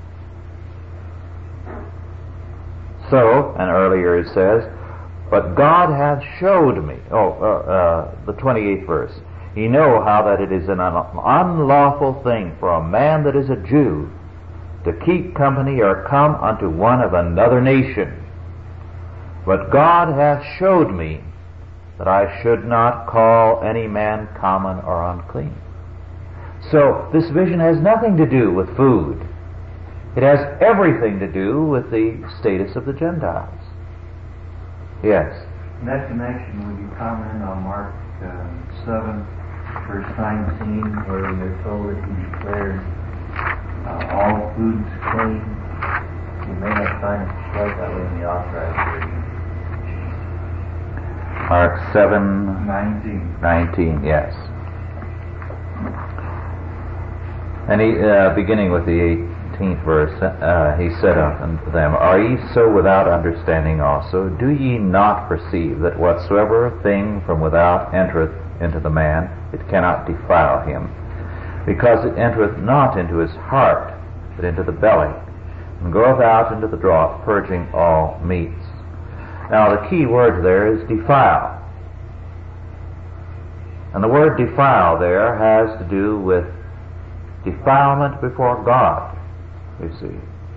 So, and earlier it says, but God hath showed me, oh, uh, uh, the twenty-eighth verse, ye know how that it is an un- unlawful thing for a man that is a Jew to keep company or come unto one of another nation. But God hath showed me that I should not call any man common or unclean. So this vision has nothing to do with food. It has everything to do with the status of the Gentiles. Yes? In that connection, will you comment on Mark uh, seven, verse nineteen, where we are told that he declared uh, all foods clean? You may not find it quite that way in the authorized version. Mark seven, nineteen. nineteen, yes. And he, uh, beginning with the eighteenth verse, uh, he said unto them, Are ye so without understanding also? Do ye not perceive that whatsoever thing from without entereth into the man, it cannot defile him, because it entereth not into his heart, but into the belly, and goeth out into the draught, purging all meats. Now the key word there is defile. And the word defile there has to do with defilement before God, you see.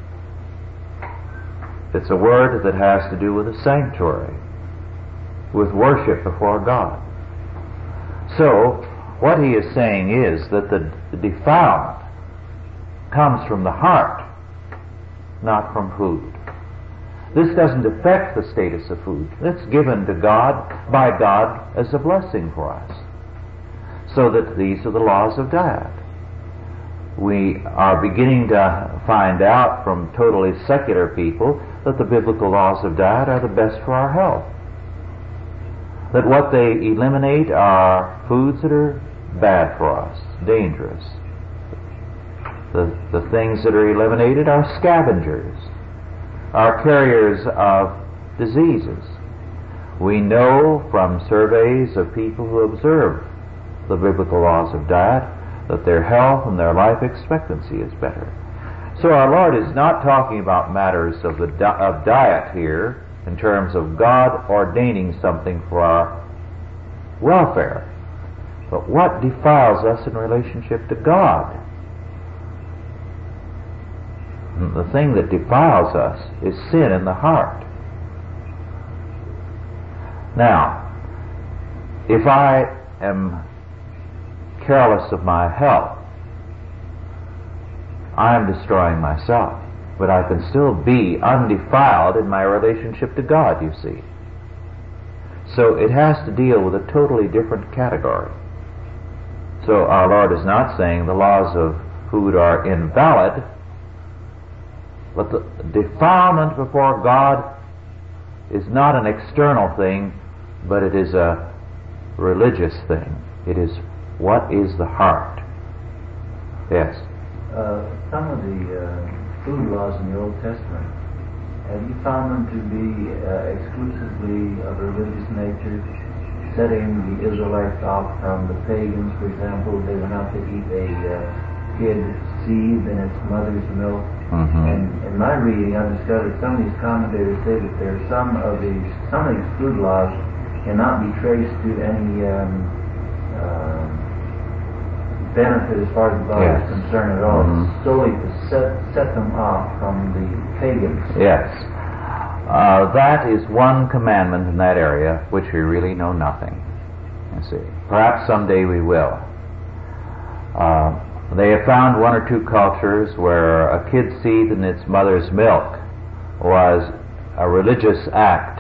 It's a word that has to do with a sanctuary, with worship before God. So, what he is saying is that the defilement comes from the heart, not from food. This doesn't affect the status of food. It's given to God, by God, as a blessing for us. So that these are the laws of diet. We are beginning to find out from totally secular people that the biblical laws of diet are the best for our health. That what they eliminate are foods that are bad for us, dangerous. The, the things that are eliminated are scavengers, are carriers of diseases. We know from surveys of people who observe the biblical laws of diet that their health and their life expectancy is better. So our Lord is not talking about matters of the di- of diet here in terms of God ordaining something for our welfare, but what defiles us in relationship to God. And the thing that defiles us is sin in the heart. Now, if I am careless of my health, I am destroying myself, but I can still be undefiled in my relationship to God, you see. So it has to deal with a totally different category. So our Lord is not saying the laws of food are invalid, but the defilement before God is not an external thing, but it is a religious thing. It is what is the heart. Yes? Uh, some of the uh, food laws in the Old Testament, have you found them to be uh, exclusively of religious nature, setting the Israelites off from the pagans? For example, they were not to eat a uh, kid seed in its mother's milk. Mm-hmm. And in my reading, I've discovered some of these commentators say that there are some of these some of these food laws cannot be traced to any um, uh, benefit as far as the body yes. is concerned at all. Mm-hmm. It's solely to set set them off from the pagans. Yes. Uh, that is one commandment in that area which we really know nothing. You see. Perhaps someday we will. Uh, They have found one or two cultures where a kid's seed in its mother's milk was a religious act.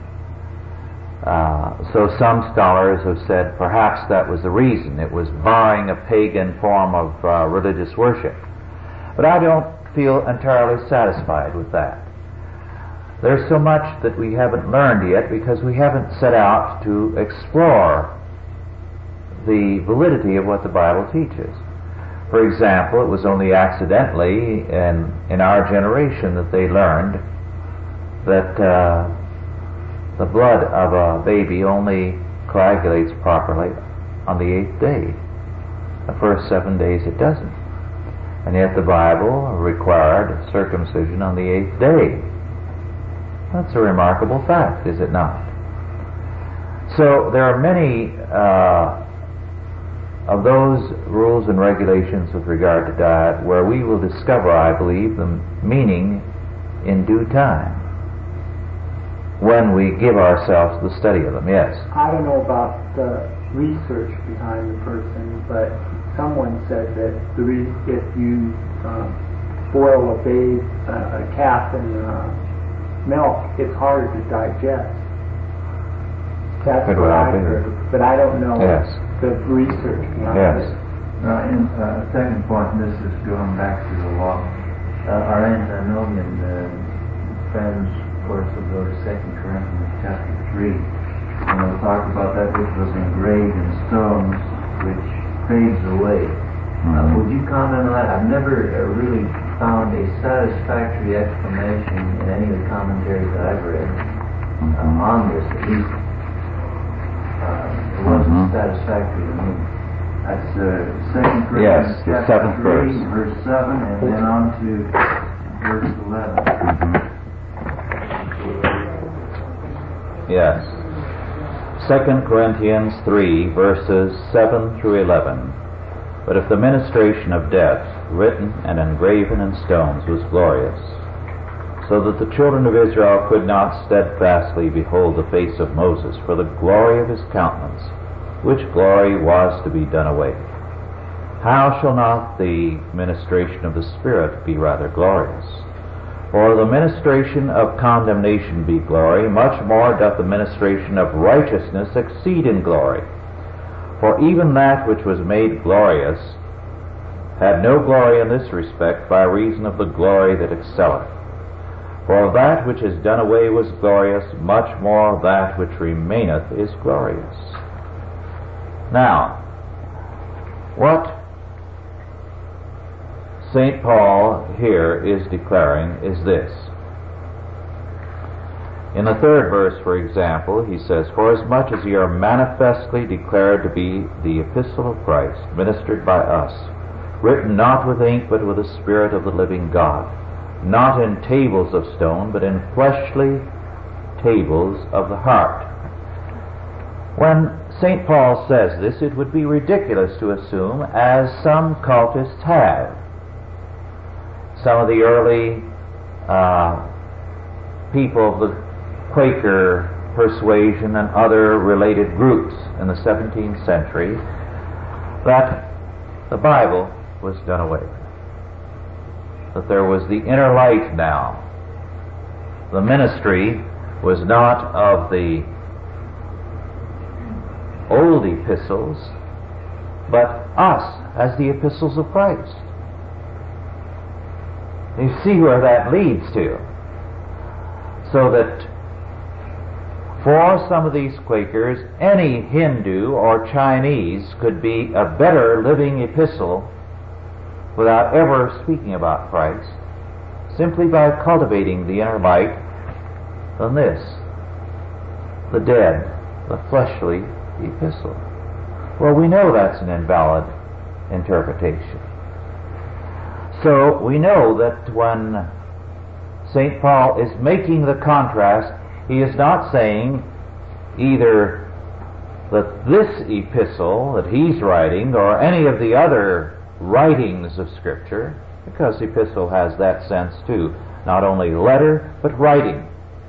Uh, so some scholars have said perhaps that was the reason. It was barring a pagan form of uh, religious worship. But I don't feel entirely satisfied with that. There's so much that we haven't learned yet because we haven't set out to explore the validity of what the Bible teaches. For example, it was only accidentally in, in our generation that they learned that uh, the blood of a baby only coagulates properly on the eighth day. The first seven days it doesn't. And yet the Bible required circumcision on the eighth day. That's a remarkable fact, is it not? So there are many uh, of those rules and regulations with regard to diet where we will discover, I believe, the meaning in due time when we give ourselves the study of them. Yes? I don't know about the research behind the person, but someone said that the re- if you um, boil a babe, uh, a calf in uh, milk, it's harder to digest. That's Could what well I be. heard, but I don't know Yes. the research behind Yes. it. Now, in uh, second point, and this is going back to the law. Uh, our antinomian uh, friends, of course, will go to Second Corinthians chapter three, and we'll talk about that which was engraved in stones, which fades away. Uh, would you comment on that? I've never uh, really found a satisfactory explanation in any of the commentaries that I've read uh, on this. At least uh, it wasn't Mhm. satisfactory to me. That's uh, Second Corinthians Yes, the chapter seventh three, verse. verse seven, and then on to verse eleven. Yes. Second Corinthians three, verses seven through eleven. But if the ministration of death, written and engraven in stones, was glorious, so that the children of Israel could not steadfastly behold the face of Moses for the glory of his countenance, which glory was to be done away, how shall not the ministration of the Spirit be rather glorious? For the ministration of condemnation be glory, much more doth the ministration of righteousness exceed in glory. For even that which was made glorious had no glory in this respect by reason of the glory that excelleth. For that which is done away was glorious, much more that which remaineth is glorious. Now, what Saint Paul here is declaring is this. In the third verse, for example, he says, For as much as ye are manifestly declared to be the epistle of Christ, ministered by us, written not with ink, but with the Spirit of the living God, not in tables of stone, but in fleshly tables of the heart. When Saint Paul says this, it would be ridiculous to assume, as some cultists have. Some of the early uh, people of the Quaker persuasion and other related groups in the seventeenth century, that the Bible was done away with, that there was the inner light now. The ministry was not of the old epistles, but us as the epistles of Christ. You see where that leads to. So that for some of these Quakers, any Hindu or Chinese could be a better living epistle without ever speaking about Christ, simply by cultivating the inner light, than this, the dead, the fleshly epistle. Well, we know that's an invalid interpretation. So we know that when Saint Paul is making the contrast, he is not saying either that this epistle that he's writing or any of the other writings of Scripture, because the epistle has that sense too, not only letter but writing,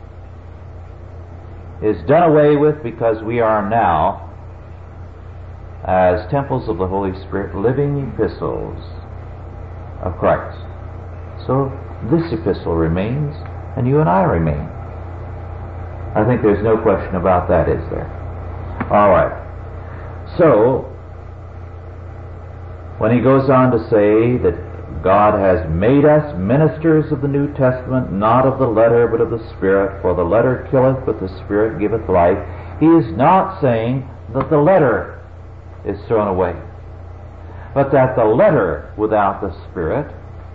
is done away with because we are now, as temples of the Holy Spirit, living epistles of Christ. So this epistle remains, and you and I remain. I think there's no question about that, is there? All right. So, when he goes on to say that God has made us ministers of the New Testament, not of the letter, but of the Spirit, for the letter killeth, but the Spirit giveth life, he is not saying that the letter is thrown away. but that the letter without the Spirit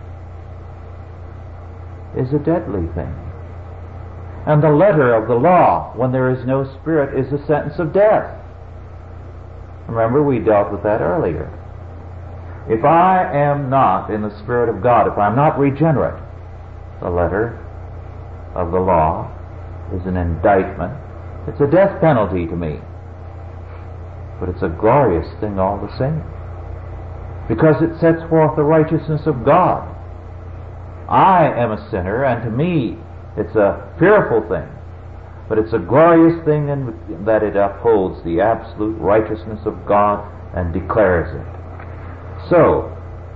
is a deadly thing. And the letter of the law, when there is no Spirit, is a sentence of death. Remember, we dealt with that earlier. If I am not in the Spirit of God, if I'm not regenerate, the letter of the law is an indictment. It's a death penalty to me. But it's a glorious thing all the same, because it sets forth the righteousness of God. I am a sinner, and to me it's a fearful thing, but it's a glorious thing in that it upholds the absolute righteousness of God and declares it. So,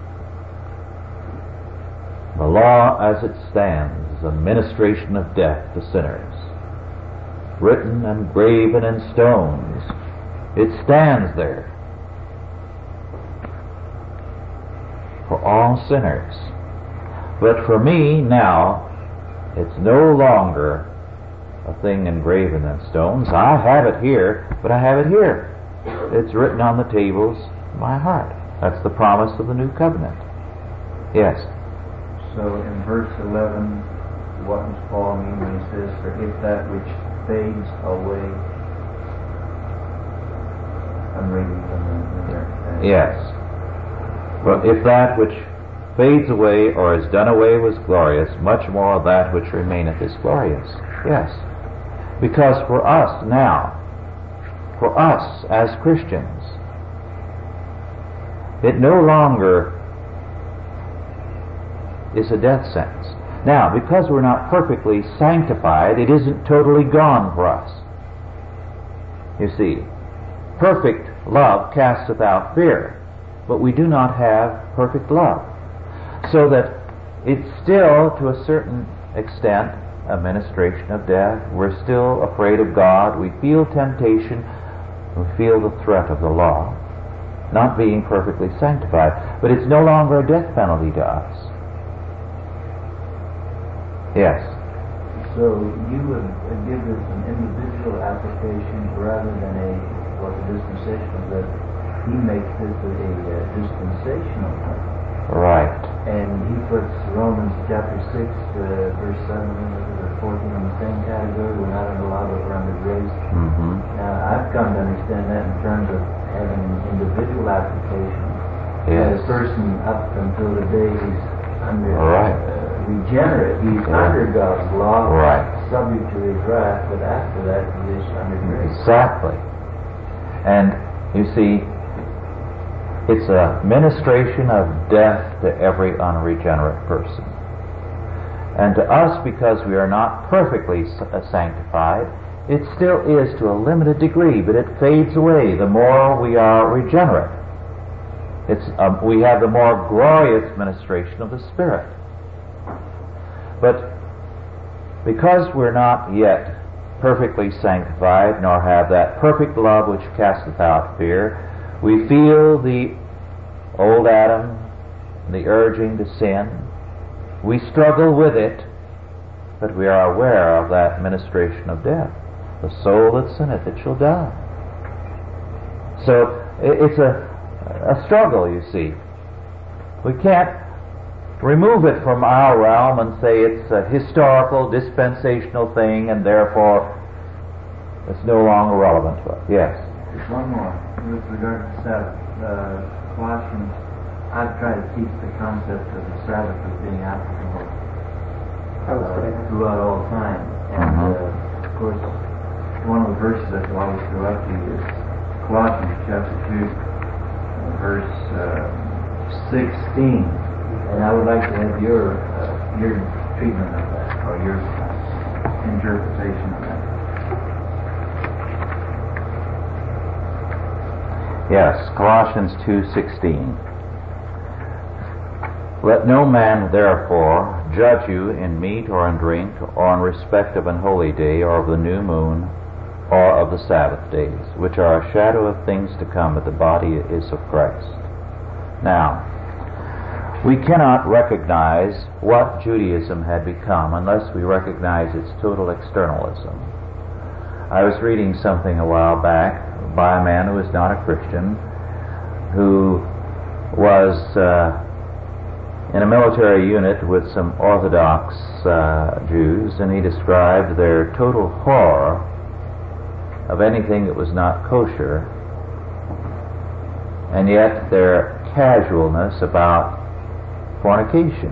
the law as it stands is a ministration of death to sinners, written and graven in stones. It stands there for all sinners. But for me now, it's no longer a thing engraven in stones. I have it here, but I have it here. It's written on the tables of my heart. That's the promise of the new covenant. Yes? So in verse eleven, what does Paul mean when he says, "For if that which fades away," I'm reading from the, the yes. Well, if that which fades away or is done away was glorious, much more that which remaineth is glorious. Yes. Because for us now, for us as Christians, it no longer is a death sentence. Now, because we're not perfectly sanctified, it isn't totally gone for us. You see, perfect love casteth out fear, but we do not have perfect love. So that it's still, to a certain extent, a ministration of death. We're still afraid of God. We feel temptation. We feel the threat of the law, not being perfectly sanctified. But it's no longer a death penalty to us. Yes? So you would give this an individual application rather than a, what the dispensational, that he makes this a, a dispensational thing. Right. And he puts Romans chapter six, uh, verse seventeen or fourteen in the same category. We're not allowed to under grace. Mm-hmm. Now, I've come to understand that in terms of having an individual application. Yes. That a person up until the day he's under right. uh, regenerate, he's yeah. under God's law, right. subject to his wrath, but after that he is under grace. Exactly. And you see, it's a ministration of death to every unregenerate person. And to us, because we are not perfectly sanctified, it still is to a limited degree, but it fades away the more we are regenerate. It's, um, we have the more glorious ministration of the Spirit. But because we're not yet perfectly sanctified, nor have that perfect love which casteth out fear, we feel the old Adam, the urging to sin. We struggle with it, but we are aware of that ministration of death. The soul that sinneth, it shall die. So it's a, a struggle, you see. We can't remove it from our realm and say it's a historical, dispensational thing, and therefore it's no longer relevant to us. Yes? Just one more. With regard to Sabbath, uh, Colossians, I've tried to teach the concept of the Sabbath as being applicable uh, throughout all time. And uh-huh. uh, of course, one of the verses that will always go up to you is Colossians chapter two, verse uh, sixteen. And I would like to have your uh, your treatment of that, or your interpretation of that. Yes, Colossians two sixteen. Let no man therefore judge you in meat or in drink, or in respect of an holy day, or of the new moon, or of the Sabbath days, which are a shadow of things to come, but the body is of Christ. Now, we cannot recognize what Judaism had become unless we recognize its total externalism. I was reading something a while back by a man who is not a Christian, who was uh, in a military unit with some Orthodox uh, Jews, and he described their total horror of anything that was not kosher, and yet their casualness about fornication.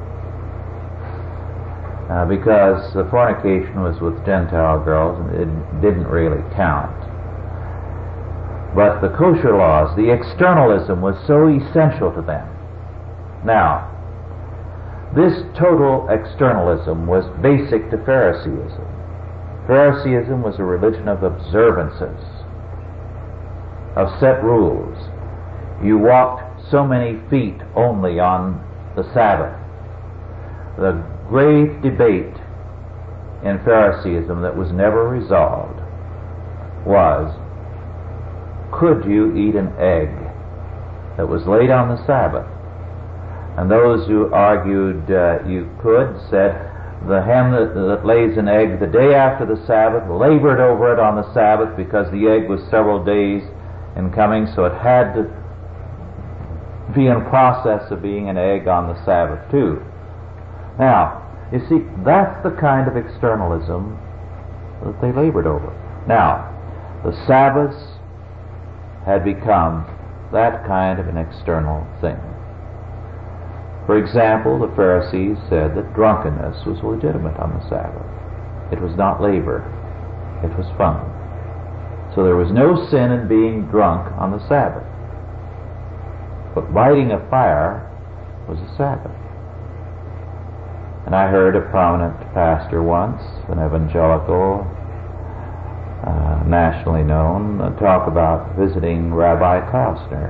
Uh, because the fornication was with Gentile girls and it didn't really count. But the kosher laws, the externalism was so essential to them. Now, this total externalism was basic to Phariseeism. Phariseeism was a religion of observances, of set rules. You walked so many feet only on the Sabbath. The great debate in Phariseeism that was never resolved was, could you eat an egg that was laid on the Sabbath? And those who argued uh, you could said, the hen that, that lays an egg the day after the Sabbath labored over it on the Sabbath because the egg was several days in coming, so it had to be in process of being an egg on the Sabbath too. Now, you see, that's the kind of externalism that they labored over. Now, the Sabbaths had become that kind of an external thing. For example, the Pharisees said that drunkenness was legitimate on the Sabbath. It was not labor. It was fun. So there was no sin in being drunk on the Sabbath. But lighting a fire was a Sabbath. And I heard a prominent pastor once, an evangelical, uh, nationally known, uh, talk about visiting Rabbi Costner.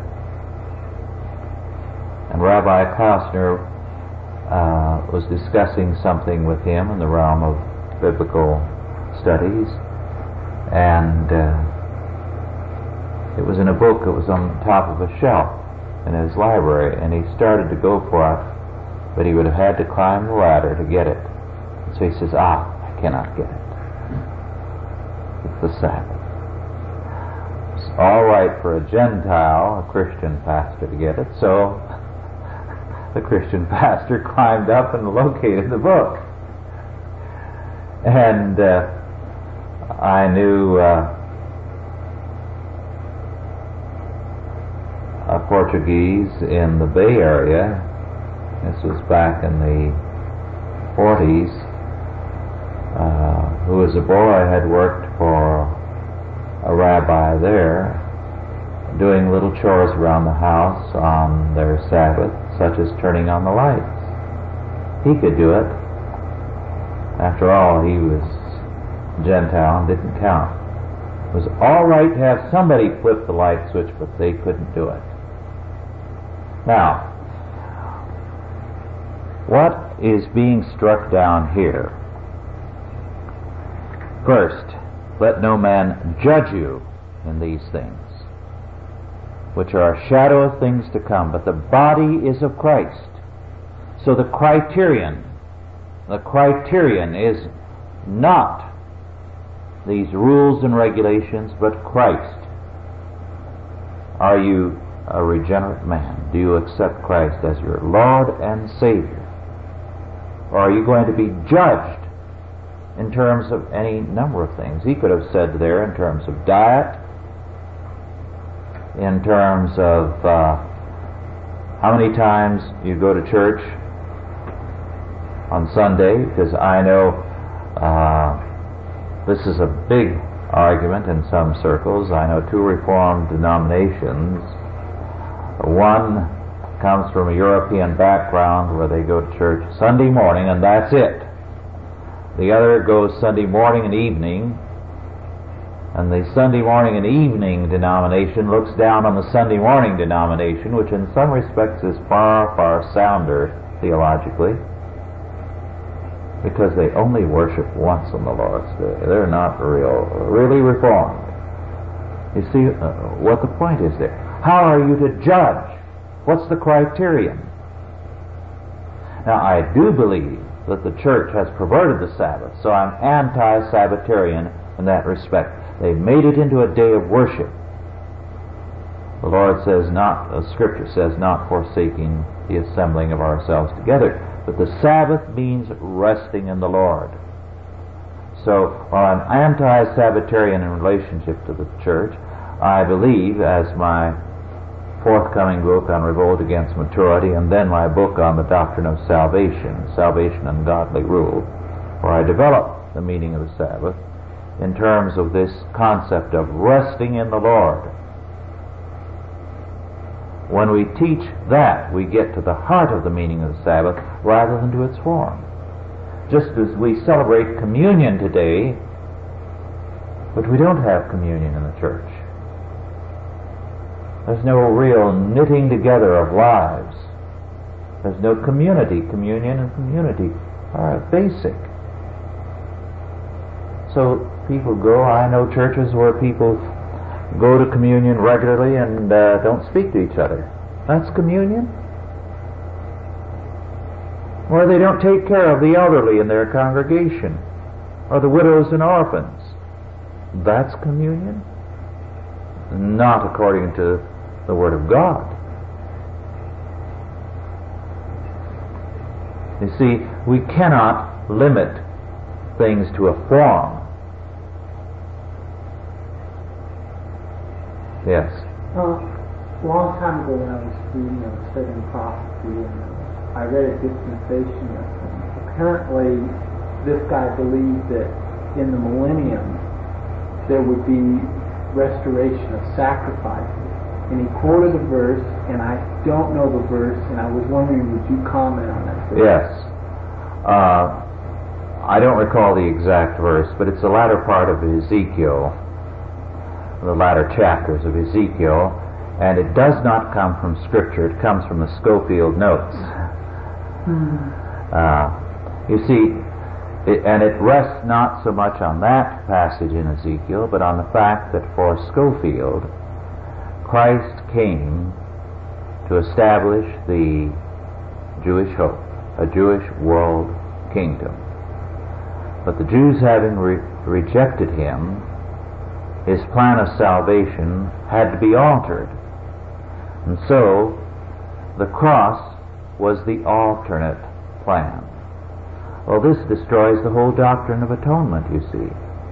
And Rabbi Costner uh, was discussing something with him in the realm of biblical studies, and uh, it was in a book that was on the top of a shelf in his library, and he started to go for it, but he would have had to climb the ladder to get it. So he says, ah, I cannot get it. It's the Sabbath. It's all right for a Gentile, a Christian pastor, to get it, so the Christian pastor climbed up and located the book. And uh, I knew uh, a Portuguese in the Bay Area. This was back in the forties, uh, who as a boy had worked for a rabbi there, doing little chores around the house on their Sabbath, such as turning on the lights. He could do it. After all, he was Gentile and didn't count. It was all right to have somebody flip the light switch, but they couldn't do it. Now, what is being struck down here? First, let no man judge you in these things, which are a shadow of things to come, but the body is of Christ. So the criterion, the criterion is not these rules and regulations, but Christ. Are you a regenerate man? Do you accept Christ as your Lord and Savior? Or are you going to be judged in terms of any number of things? He could have said there in terms of diet, in terms of uh, how many times you go to church on Sunday, because I know uh, this is a big argument in some circles. I know two Reformed denominations. One comes from a European background where they go to church Sunday morning and that's it. The other goes Sunday morning and evening, and the Sunday morning and evening denomination looks down on the Sunday morning denomination, which in some respects is far, far sounder theologically, because they only worship once on the Lord's Day. They're not real, really reformed. You see uh, what the point is there. How are you to judge? What's the criterion? Now, I do believe that the church has perverted the Sabbath, so I'm anti-Sabbatarian in that respect. They've made it into a day of worship. The Lord says not, the Scripture says, not forsaking the assembling of ourselves together. But the Sabbath means resting in the Lord. So, while I'm anti-Sabbatarian in relationship to the church, I believe, as my forthcoming book on revolt against maturity, and then my book on the doctrine of salvation, salvation and godly rule, where I develop the meaning of the Sabbath in terms of this concept of resting in the Lord. When we teach that, we get to the heart of the meaning of the Sabbath rather than to its form. Just as we celebrate communion today, but we don't have communion in the church. There's no real knitting together of lives. There's no community. Communion and community are basic. So people go, I know churches where people go to communion regularly and uh, don't speak to each other. That's communion? Or they don't take care of the elderly in their congregation, or the widows and orphans. That's communion? Not according to the Word of God. You see, we cannot limit things to a form. Yes. Uh, a long time ago when I was reading, I was studying prophecy, and uh, I read a dispensationalist, and apparently this guy believed that in the millennium there would be restoration of sacrifices. And he quoted a verse, and I don't know the verse, and I was wondering, would you comment on that verse? Yes. Uh, I don't recall the exact verse, but it's the latter part of Ezekiel, the latter chapters of Ezekiel, and it does not come from Scripture. It comes from the Schofield Notes. Hmm. Uh, you see, it, and it rests not so much on that passage in Ezekiel, but on the fact that for Schofield, Christ came to establish the Jewish hope, a Jewish world kingdom. But the Jews, having re- rejected him, his plan of salvation had to be altered. And so, the cross was the alternate plan. Well, this destroys the whole doctrine of atonement, you see.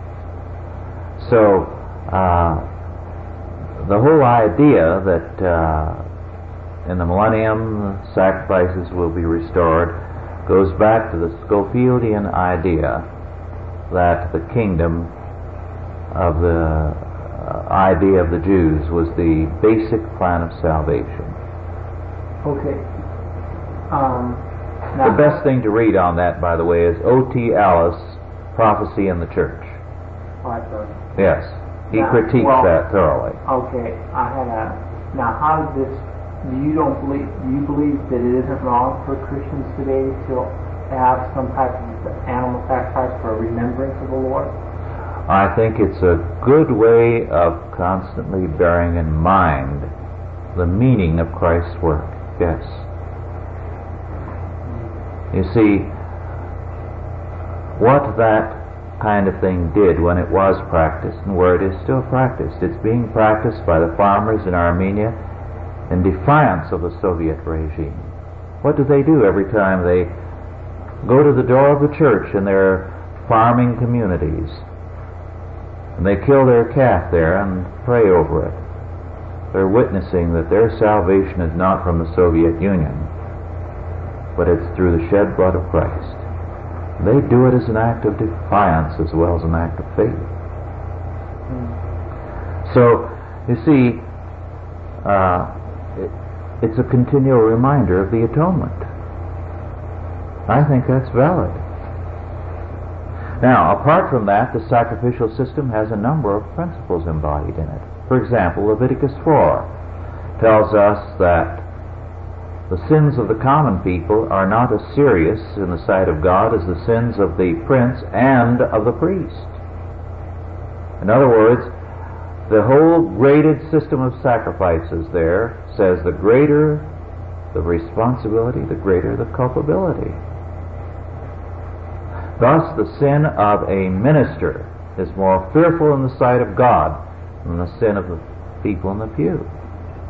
So, uh, the whole idea that uh, in the millennium sacrifices will be restored goes back to the Schofieldian idea that the kingdom of the uh, idea of the Jews was the basic plan of salvation. Okay. Um, the best thing to read on that, by the way, is O T Ellis, Prophecy in the Church. Oh, I thought. Yes. He now, critiques well, that thoroughly. Okay, I had a. Now, how does this? Do you don't believe? Do you believe that it isn't wrong for Christians today to have some type of animal sacrifice for a remembrance of the Lord? I think it's a good way of constantly bearing in mind the meaning of Christ's work. Yes. You see, what that kind of thing did when it was practiced and where it is still practiced. It's being practiced by the farmers in Armenia in defiance of the Soviet regime. What do they do every time they go to the door of the church in their farming communities? And they kill their calf there and pray over it. They're witnessing that their salvation is not from the Soviet Union, but it's through the shed blood of Christ. They do it as an act of defiance as well as an act of faith. Mm. So, you see, uh, it, it's a continual reminder of the atonement. I think that's valid. Now, apart from that, the sacrificial system has a number of principles embodied in it. For example, Leviticus four tells us that the sins of the common people are not as serious in the sight of God as the sins of the prince and of the priest. In other words, the whole graded system of sacrifices there says the greater the responsibility, the greater the culpability. Thus, the sin of a minister is more fearful in the sight of God than the sin of the people in the pew.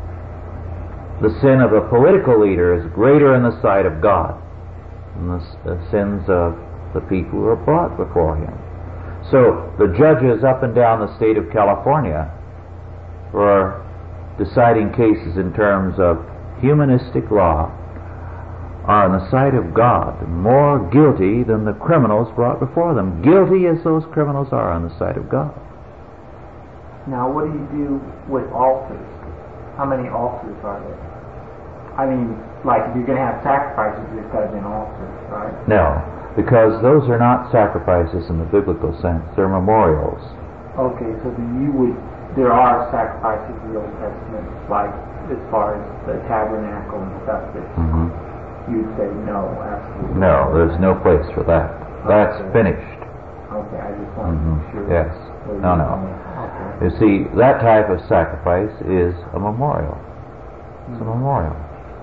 the sin of a political leader is greater in the sight of God than the, the sins of the people who are brought before Him. So the judges up and down the state of California who are deciding cases in terms of humanistic law are in the sight of God more guilty than the criminals brought before them, guilty as those criminals are in the sight of God. Now, what do you do with altars? How many altars are there? I mean, like, if you're going to have sacrifices, there's got to be an altar, right? No, because those are not sacrifices in the biblical sense. They're memorials. Okay, so then you would, there are sacrifices in the Old Testament, like, as far as the tabernacle and stuff that Mm-hmm. you'd say no, absolutely. No, there's no place for that. That's Okay. finished. Okay, I just wanted to Mhm. be sure. Yes. where No, you- no. Okay. You see, that type of sacrifice is a memorial. It's a memorial.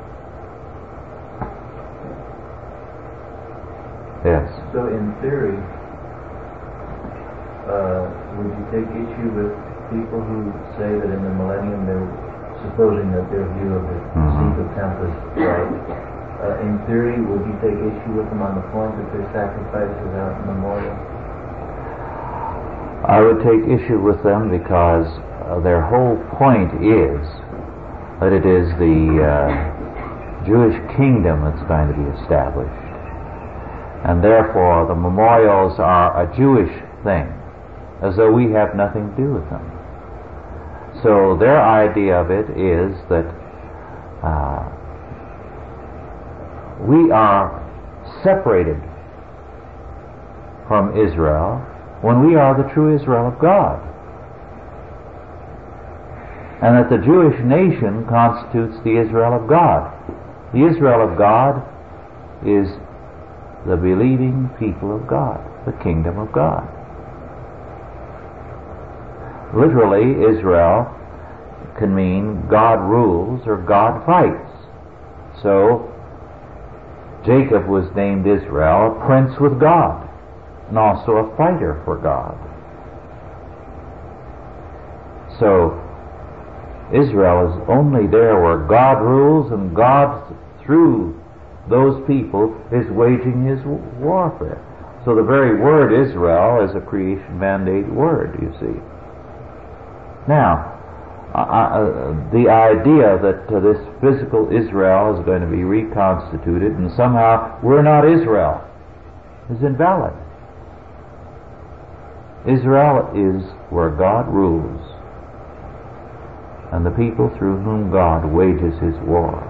Yes. So in theory, uh, would you take issue with people who say that in the millennium they're supposing that their view of the Mhm. seat of temple is right? Uh, in theory, would you take issue with them on the point that their sacrifices are memorial? I would take issue with them because uh, their whole point is that it is the uh, Jewish kingdom that's going to be established. And therefore the memorials are a Jewish thing, as though we have nothing to do with them. So their idea of it is that uh, we are separated from Israel when we are the true Israel of God. And that the Jewish nation constitutes the Israel of God. The Israel of God is the believing people of God, the kingdom of God. Literally, Israel can mean God rules or God fights. So, Jacob was named Israel, a prince with God, and also a fighter for God. So, Israel is only there where God rules, and God, through those people, is waging His warfare. So the very word Israel is a creation mandate word, you see. Now, uh, uh, the idea that uh, this physical Israel is going to be reconstituted and somehow we're not Israel is invalid. Israel is where God rules and the people through whom God wages His war.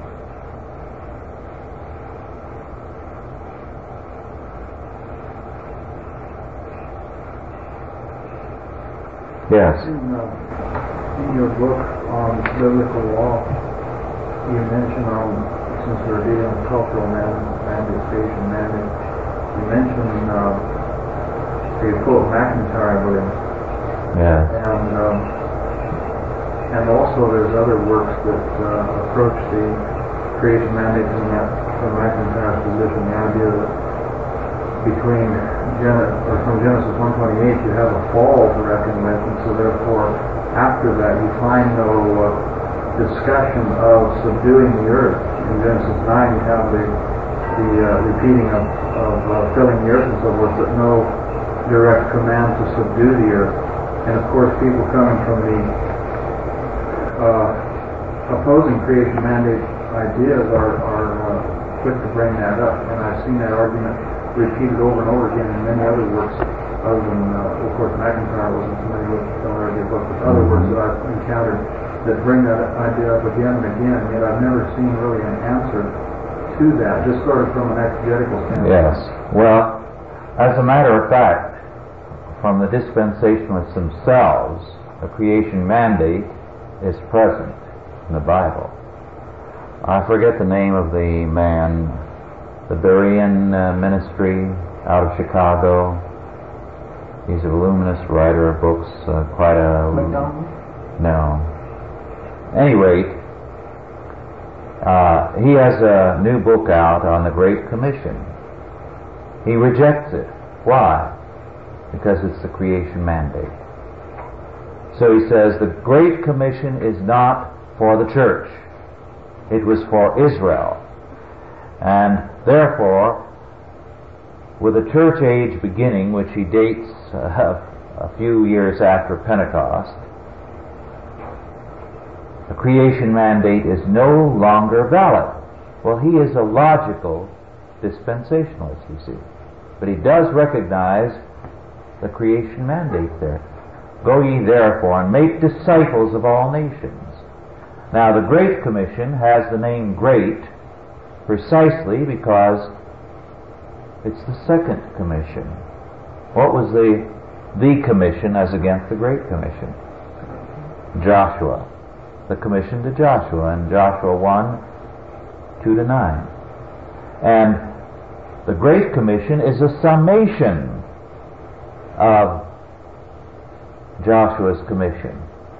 Yes. In, uh, in your book on biblical law, you mention, um, since we're dealing with cultural man- mandate, creation mandate, you mention, uh, you quote McIntyre, I believe. Yeah. And, um, and also there's other works that uh, approach the creation mandate from, that, from McIntyre's position, the idea that between Gen- or from Genesis one twenty-eight you have a fall to reckon with, and so therefore after that you find no uh, discussion of subduing the earth. In Genesis nine you have the the uh, repeating of, of uh, filling the earth and so forth, but no direct command to subdue the earth. And of course people coming from the uh, opposing creation mandate ideas are, are uh, quick to bring that up, and I've seen that argument repeated over and over again in many other works other than, uh, of course, McIntyre wasn't familiar with the already book, but other works that I've encountered that bring that idea up again and again, and yet I've never seen really an answer to that, just sort of from an exegetical standpoint. Yes. Well, as a matter of fact, from the dispensationalists themselves, a creation mandate is present in the Bible. I forget the name of the man, the Berean uh, ministry out of Chicago. He's a voluminous writer of books, uh, quite a... McDonald? No. At any rate, uh, he has a new book out on the Great Commission. He rejects it. Why? Because it's the creation mandate. So he says the Great Commission is not for the church. It was for Israel. And therefore, with the church age beginning, which he dates uh, a few years after Pentecost, the creation mandate is no longer valid. Well, he is a logical dispensationalist, you see. But he does recognize the creation mandate there. Go ye therefore and make disciples of all nations. Now, the Great Commission has the name Great precisely because it's the second commission. What was the the commission as against the Great Commission? Joshua. The commission to Joshua in Joshua one, two to nine. And the Great Commission is a summation of Joshua's commission.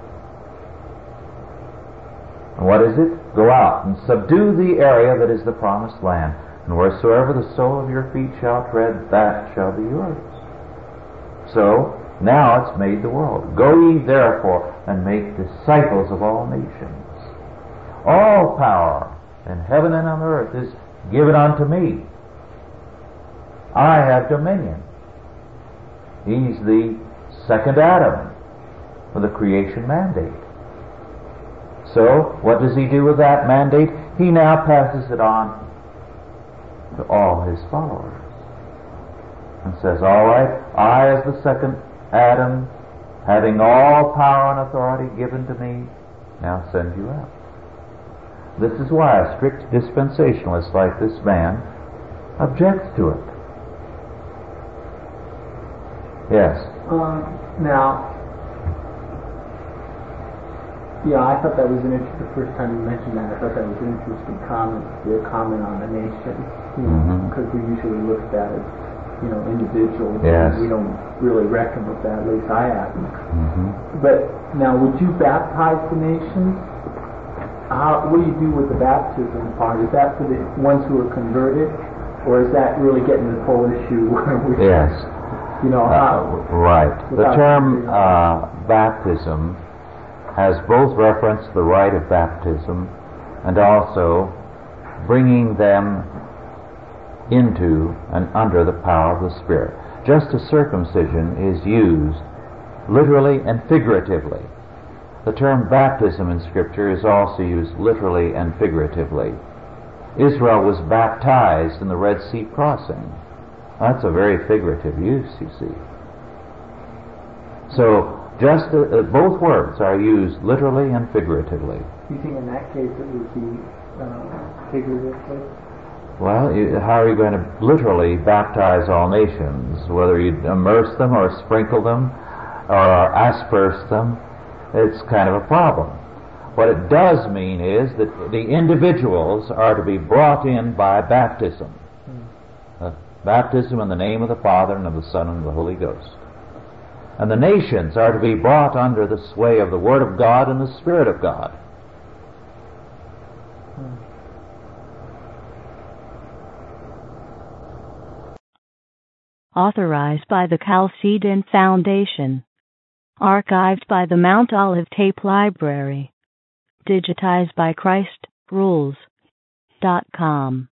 And what is it? Go out and subdue the area that is the promised land, and wheresoever the sole of your feet shall tread, that shall be yours. So, now it's made the world. Go ye therefore and make disciples of all nations. All power in heaven and on earth is given unto me. I have dominion. He's the second Adam for the creation mandate. So, what does he do with that mandate? He now passes it on to all his followers and says, all right, I as the second Adam, having all power and authority given to me, now send you out. This is why a strict dispensationalist like this man objects to it. Yes? Um, now, yeah, I thought that was an interesting, the first time you mentioned that, I thought that was an interesting comment, your comment on the nation, you know, Mm-hmm. because we usually look at that as, you know, individuals. Yes. We don't really reckon with that, at least I haven't. Mm-hmm. But now, would you baptize the nations? How, what do you do with the baptism part? Is that for the ones who are converted, or is that really getting the whole issue where we, Yes. you know, how? Uh, right. The term uh, baptism has both reference to the rite of baptism and also bringing them into and under the power of the Spirit. Just as circumcision is used literally and figuratively, the term baptism in Scripture is also used literally and figuratively. Israel was baptized in the Red Sea crossing. That's a very figurative use, you see. So, just uh, both words are used literally and figuratively. You think in that case it would be uh, figuratively? Well, you, how are you going to literally baptize all nations? Whether you immerse them or sprinkle them or asperse them, it's kind of a problem. What it does mean is that the individuals are to be brought in by baptism. Hmm. Uh, baptism in the name of the Father and of the Son and of the Holy Ghost. And the nations are to be brought under the sway of the Word of God and the Spirit of God. Hmm. Authorized by the Chalcedon Foundation. Archived by the Mount Olive Tape Library. Digitized by Christ Rules dot com.